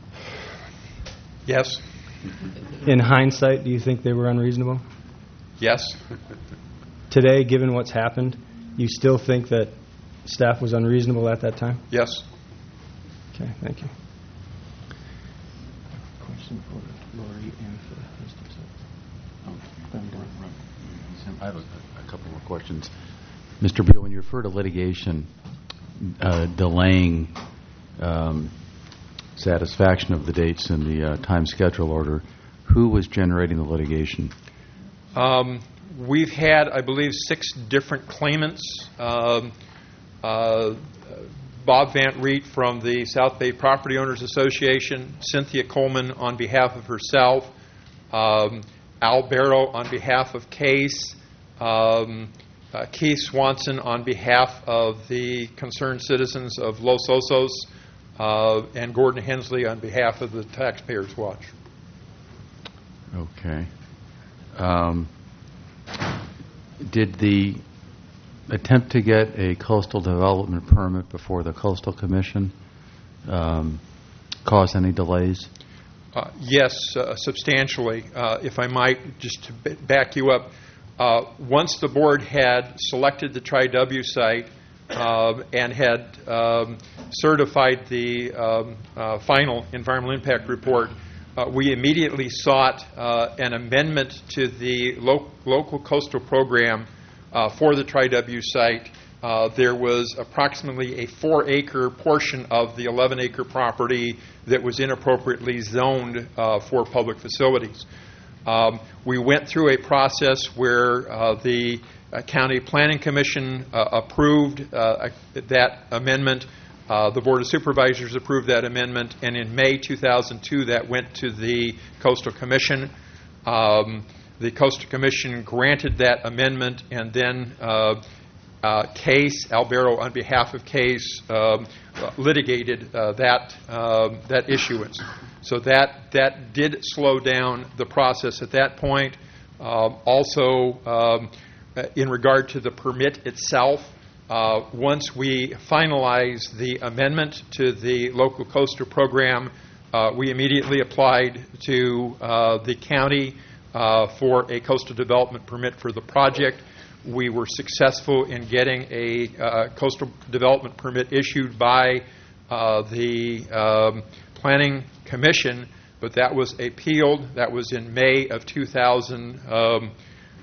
Yes. In hindsight, do you think they were unreasonable? Yes. Today, given what's happened, you still think that staff was unreasonable at that time? Yes. Okay, thank you. Question for Lori and for Mister I have a, a couple more questions. Mister Beal, when you refer to litigation uh, delaying um, satisfaction of the dates in the uh, time schedule order, who was generating the litigation? Um, we've had, I believe, six different claimants. Um, Uh, Bob Van Reet from the South Bay Property Owners Association, Cynthia Coleman on behalf of herself, um, Al Barrow on behalf of Case, um, uh, Keith Swanson on behalf of the concerned citizens of Los Osos, uh, and Gordon Hensley on behalf of the Taxpayers Watch. Okay. Um, did the attempt to get a coastal development permit before the Coastal Commission um, cause any delays? Uh, yes, uh, substantially. Uh, if I might, just to b- back you up, uh, once the board had selected the Tri-W site uh, and had um, certified the um, uh, final environmental impact report, uh, we immediately sought uh, an amendment to the lo- local coastal program Uh, for the Tri-W site. Uh, there was approximately a four-acre portion of the eleven-acre property that was inappropriately zoned uh, for public facilities. Um, we went through a process where uh, the uh, County Planning Commission uh, approved uh, that amendment. Uh, the Board of Supervisors approved that amendment, and in May two thousand two, that went to the Coastal Commission. Um, The Coastal Commission granted that amendment, and then uh, uh, Case, Albero on behalf of Case, um, litigated uh, that uh, that issuance. So that that did slow down the process at that point. Uh, also, um, in regard to the permit itself, uh, once we finalized the amendment to the local coastal program, uh, we immediately applied to uh, the county Uh, for a coastal development permit for the project. We were successful in getting a uh, coastal development permit issued by uh, the um, Planning Commission, but that was appealed. That was in May of two thousand. Um,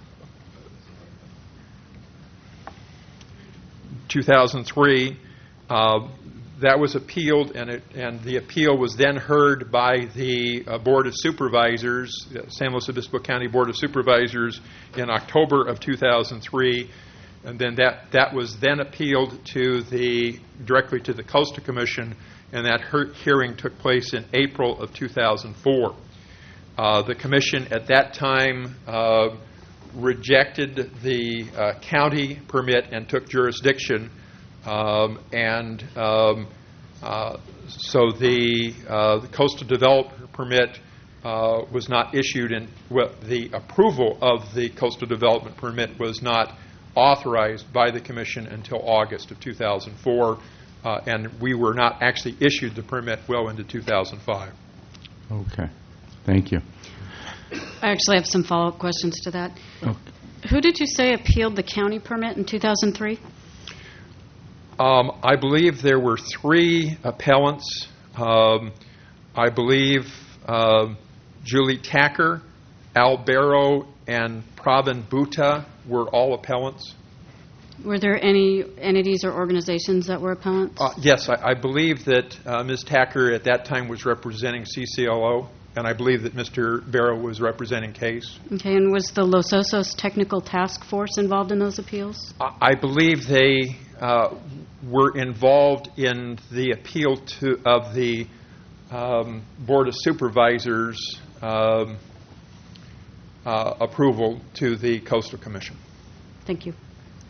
two thousand three. Uh, that was appealed, and it, and the appeal was then heard by the uh, Board of Supervisors, uh, San Luis Obispo County Board of Supervisors, in October of two thousand three, and then that, that was then appealed to the directly to the Coastal Commission, and that her- hearing took place in April of two thousand four. Uh, the Commission at that time uh, rejected the uh, county permit and took jurisdiction, um, and um, uh, so the, uh, the coastal development permit uh, was not issued, and well, the approval of the coastal development permit was not authorized by the Commission until August of two thousand four, uh, and we were not actually issued the permit well into two thousand five. Okay. Thank you. I actually have some follow-up questions to that. Okay. Who did you say appealed the county permit in two thousand three? Um, I believe there were three appellants. Um, I believe uh, Julie Tacker, Al Barrow, and Pravin Bhutta were all appellants. Were there any entities or organizations that were appellants? Uh, yes, I, I believe that uh, Miz Tacker at that time was representing C C L O, and I believe that Mister Barrow was representing CASE. Okay, and was the Los Osos Technical Task Force involved in those appeals? I, I believe they uh, were involved in the appeal to of the um, Board of Supervisors um, uh, approval to the Coastal Commission. Thank you.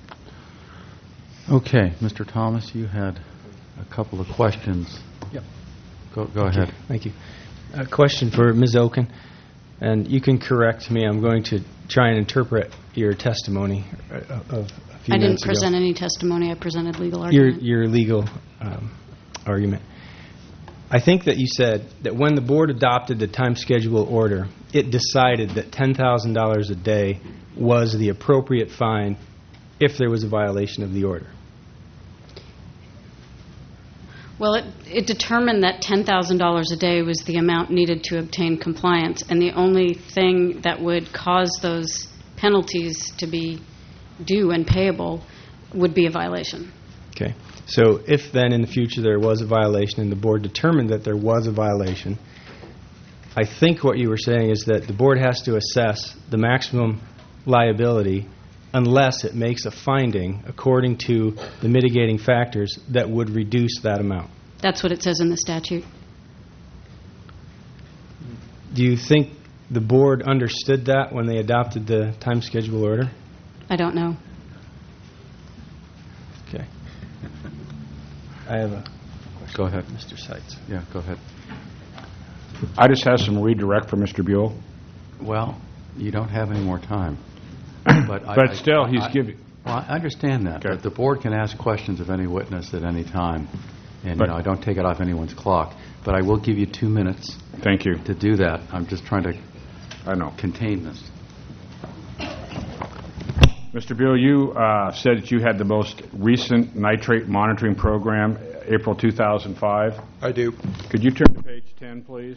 Okay, Mister Thomas, you had a couple of questions. Yep. Go, go ahead. Thank you. A question for Miz Oken, and you can correct me. I'm going to try and interpret your testimony of a few I didn't minutes present ago. any testimony. I presented legal Your, argument. your legal um, argument. I think that you said that when the board adopted the time schedule order, it decided that ten thousand dollars a day was the appropriate fine if there was a violation of the order. Well, it, it determined that ten thousand dollars a day was the amount needed to obtain compliance, and the only thing that would cause those penalties to be due and payable would be a violation. Okay. So if then in the future there was a violation and the board determined that there was a violation, I think what you were saying is that the board has to assess the maximum liability unless it makes a finding according to the mitigating factors that would reduce that amount. That's what it says in the statute. Do you think the board understood that when they adopted the time schedule order? I don't know. Okay. I have a Go ahead. Mister Seitz. Yeah, go ahead. I just have some redirect for Mister Buell. Well, you don't have any more time. But, I, But I- still, he's I- giving... Well, I understand that, Okay. but the board can ask questions of any witness at any time, and, you But- know, I don't take it off anyone's clock. But I will give you two minutes Thank you. to do that. I'm just trying to I know. contain this. Mister Buell, you uh, said that you had the most recent nitrate monitoring program, April two thousand five. I do. Could you turn to page ten, please?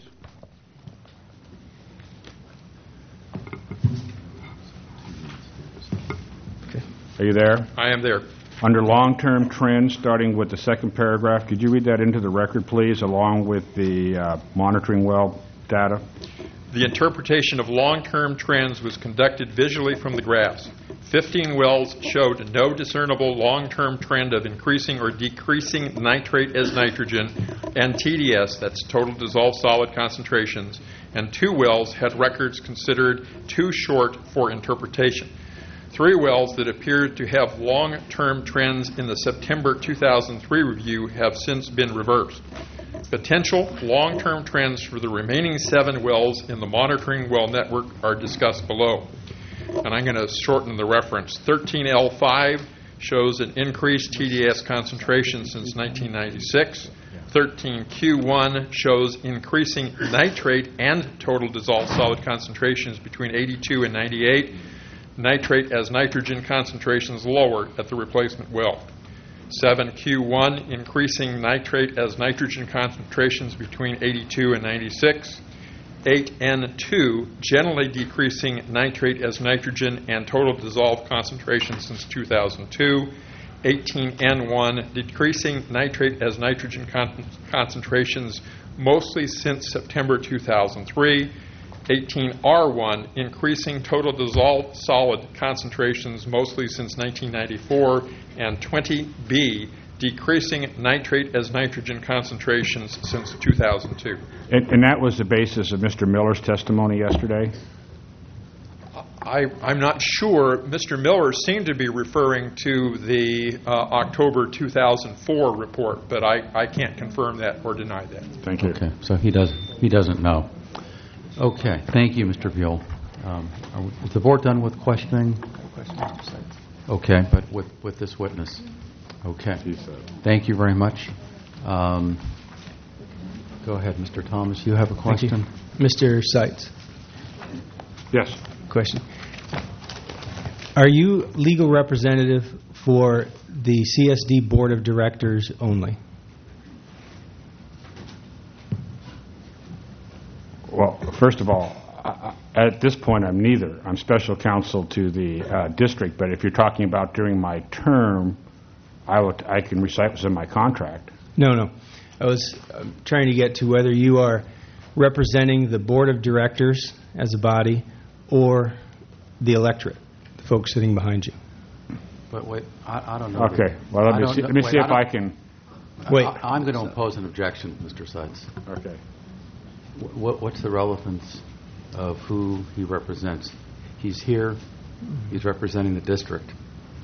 Okay. Are you there? I am there. Under long-term trends, starting with the second paragraph, could you read that into the record, please, along with the uh, monitoring well data? The interpretation of long-term trends was conducted visually from the graphs. fifteen wells showed no discernible long-term trend of increasing or decreasing nitrate as nitrogen and T D S, that's total dissolved solid concentrations, and two wells had records considered too short for interpretation. Three wells that appeared to have long-term trends in the September two thousand three review have since been reversed. Potential long-term trends for the remaining seven wells in the monitoring well network are discussed below. And I'm going to shorten the reference. thirteen L five shows an increased T D S concentration since nineteen ninety-six. thirteen Q one shows increasing nitrate and total dissolved solid concentrations between eighty-two and ninety-eight. Nitrate as nitrogen concentrations lower at the replacement well. seven Q one, increasing nitrate as nitrogen concentrations between eighty-two and ninety-six. eight N two, generally decreasing nitrate as nitrogen and total dissolved concentrations since two thousand two. eighteen N one, decreasing nitrate as nitrogen con- concentrations mostly since September two thousand three. eighteen R one, increasing total dissolved solid concentrations mostly since nineteen ninety-four, and twenty B, decreasing nitrate as nitrogen concentrations since two thousand two. And and that was the basis of Mister Miller's testimony yesterday? I, I'm not sure. Mister Miller seemed to be referring to the uh, October two thousand four report, but I, I can't confirm that or deny that. Thank you. Okay, so he doesn't, he doesn't know. Okay, thank you, Mister Buell. Um, are we- is the board done with questioning? Okay, but with, with this witness? Okay. Thank you very much. Um, Go ahead, Mister Thomas. You have a Thank you. question? Mister Seitz, Yes. question. Are you legal representative for the C S D Board of Directors only? Well, first of all, I- I- at this point, I'm neither. I'm special counsel to the uh, district, but if you're talking about during my term, I would, I can recite what's in my contract. No, no. I was uh, trying to get to whether you are representing the Board of Directors as a body or the electorate, the folks sitting behind you. But wait, I, I don't know. Okay, well, let I me don't see, know- let me wait, see if don't- I can, Wait. I, I'm going to impose an objection, Mister Seitz. okay. Wh- What, what's the relevance of who he represents? He's here, he's representing the district,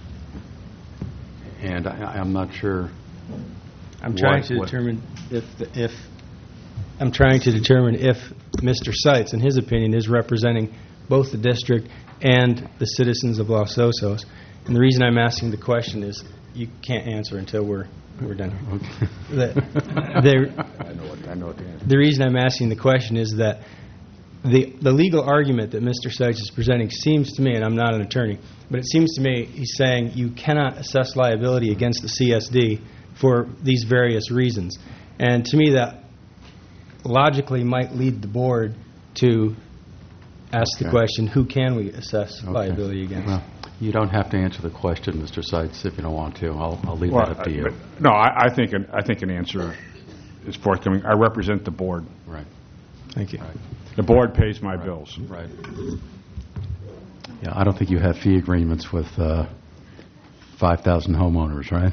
and I, I'm not sure. I'm trying What- to what- determine if, the- if, I'm trying to determine if Mister Seitz, in his opinion, is representing both the district and the citizens of Los Osos. And the reason I'm asking the question is you can't answer until we're, we're done. The, the, I know what, I know what the answer. the reason I'm asking the question is that the, the legal argument that Mister Seitz is presenting seems to me, and I'm not an attorney, but it seems to me he's saying you cannot assess liability against the C S D for these various reasons. And to me, that logically might lead the board to ask the Okay. question, who can we assess Okay. liability against? Well, you don't have to answer the question, Mister Seitz, if you don't want to. I'll, I'll leave Well, that up to I- you. but- No, I, I think, an- I think an answer is forthcoming. I represent the board. Right, Thank you. The board pays my bills. right. Yeah, I don't think you have fee agreements with uh, five thousand homeowners, right?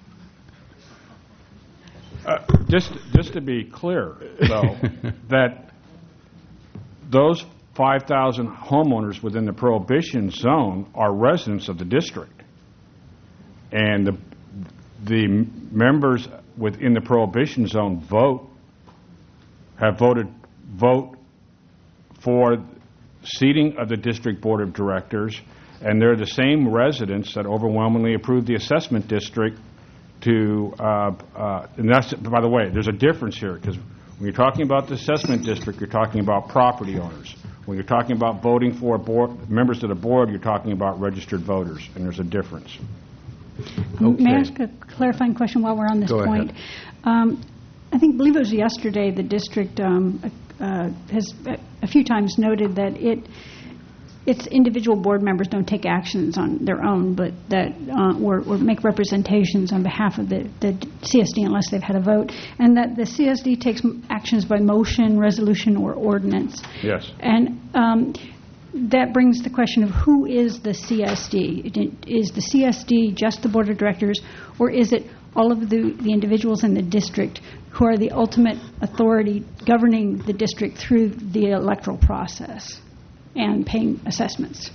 Uh, Just, just to be clear, though, that those five thousand homeowners within the prohibition zone are residents of the district. And the, the members within the prohibition zone vote, have voted, vote for seating of the district board of directors, and they're the same residents that overwhelmingly approved the assessment district to, uh, uh, and that's, by the way, there's a difference here, because when you're talking about the assessment district, you're talking about property owners. When you're talking about voting for board, members of the board, you're talking about registered voters, and there's a difference. Um, May I Okay. ask a clarifying question while we're on this Go ahead. point? Um, I think, believe it was yesterday, the district um, uh, has a- a few times noted that it, its individual board members don't take actions on their own, but that, uh, or or make representations on behalf of the the C S D unless they've had a vote, and that the C S D takes m- actions by motion, resolution, or ordinance. Yes. And um, that brings the question of who is the C S D? Is the C S D just the board of directors, or is it all of the, the individuals in the district who are the ultimate authority governing the district through the electoral process and paying assessments?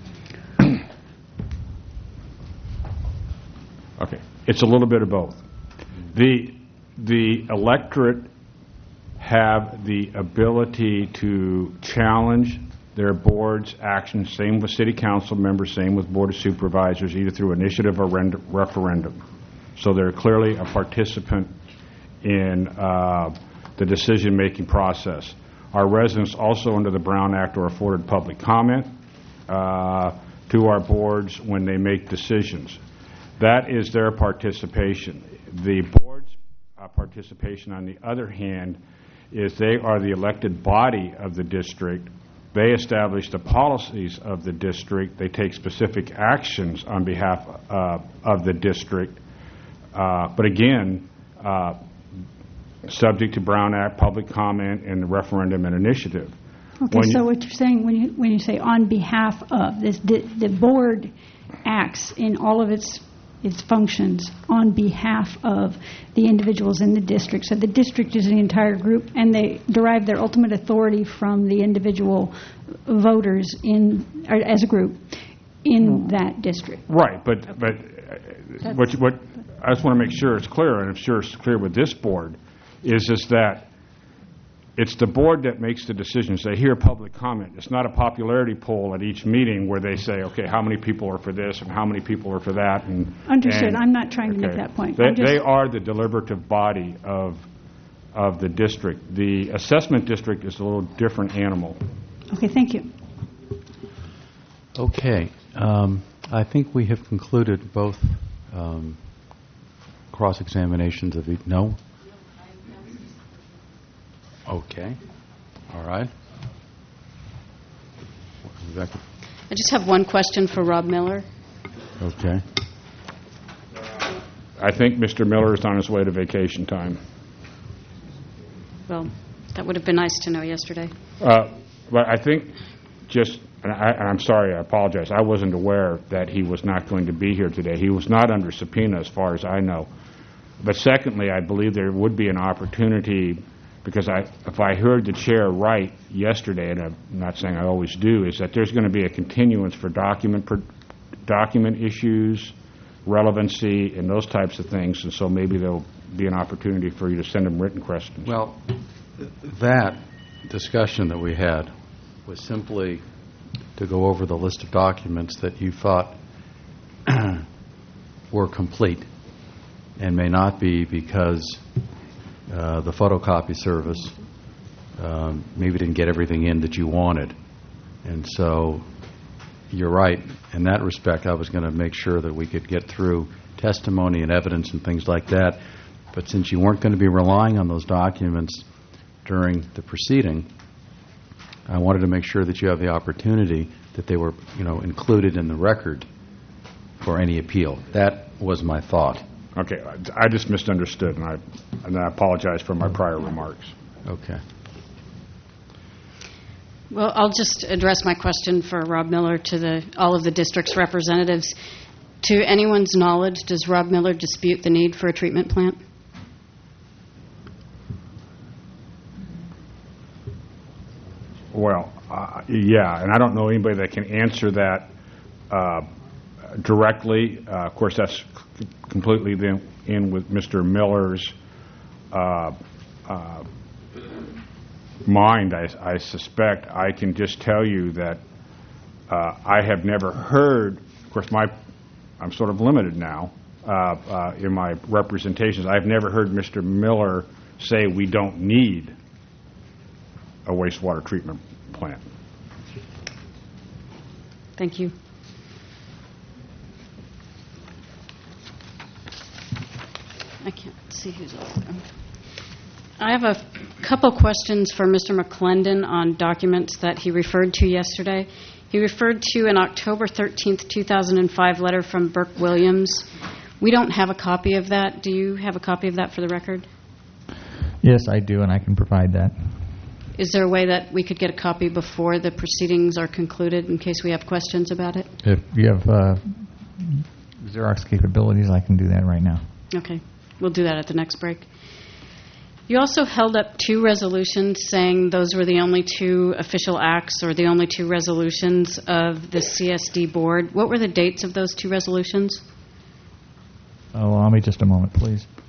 Okay. It's a little bit of both. The, the electorate have the ability to challenge their board's actions, same with city council members, same with board of supervisors, either through initiative or rend- referendum. So they're clearly a participant in uh, the decision-making process. Our residents also, under the Brown Act, are afforded public comment uh, to our boards when they make decisions. That is their participation. The board's uh, participation, on the other hand, is they are the elected body of the district. They establish the policies of the district. They take specific actions on behalf uh, of the district. Uh, But again, uh, subject to Brown Act, public comment, and the referendum and initiative. Okay, When you- so what you're saying, when you, when you say on behalf of, this, the, the board acts in all of its its functions on behalf of the individuals in the district. So the district is the entire group, and they derive their ultimate authority from the individual voters in, or as a group in that district. Right, but, but uh, what, what, I just want to make sure it's clear, and I'm sure it's clear with this board, is, is that it's the board that makes the decisions. They hear public comment. It's not a popularity poll at each meeting where they say, okay, how many people are for this and how many people are for that. And, Understood. and, I'm not trying to okay. make that point. They, I'm just, they are the deliberative body of, of the district. The assessment district is a little different animal. okay, thank you. Okay. Um, I think we have concluded both um, cross-examinations of each. No? Okay. All right. Rebecca? I just have one question for Rob Miller. Okay. I think Mister Miller is on his way to vacation time. Well, that would have been nice to know yesterday. Uh, but I think just, and, I, and I'm sorry, I apologize, I wasn't aware that he was not going to be here today. He was not under subpoena as far as I know. But secondly, I believe there would be an opportunity, because I, if I heard the chair right yesterday, and I'm not saying I always do, is that there's going to be a continuance for document per, document issues, relevancy, and those types of things, and so maybe there'll be an opportunity for you to send them written questions. Well, that discussion that we had was simply to go over the list of documents that you thought were complete and may not be because uh, the photocopy service um, maybe didn't get everything in that you wanted. And so you're right. In that respect, I was going to make sure that we could get through testimony and evidence and things like that. But since you weren't going to be relying on those documents during the proceeding, I wanted to make sure that you have the opportunity that they were, you know, included in the record for any appeal. That was my thought. Okay, I just misunderstood, and I, and I apologize for my prior remarks. Okay. Well, I'll just address my question for Rob Miller to the, all of the district's representatives. To anyone's knowledge, does Rob Miller dispute the need for a treatment plant? Well, uh, yeah, and I don't know anybody that can answer that uh, directly. Uh, of course, that's c- completely then in with Mister Miller's uh, uh, mind, I, I suspect. I can just tell you that uh, I have never heard, of course, my I'm sort of limited now uh, uh, in my representations. I've never heard Mister Miller say we don't need a wastewater treatment plant. Thank you. I can't see who's over there. I have a couple questions for Mister McClendon on documents that he referred to yesterday. He referred to an October thirteenth, two thousand five letter from Burke Williams. We don't have a copy of that. Do you have a copy of that for the record? Yes, I do, and I can provide that. Is there a way that we could get a copy before the proceedings are concluded in case we have questions about it? If you have uh, Xerox capabilities, I can do that right now. Okay. We'll do that at the next break. You also held up two resolutions saying those were the only two official acts or the only two resolutions of the C S D board. What were the dates of those two resolutions? Oh, allow me just a moment, please.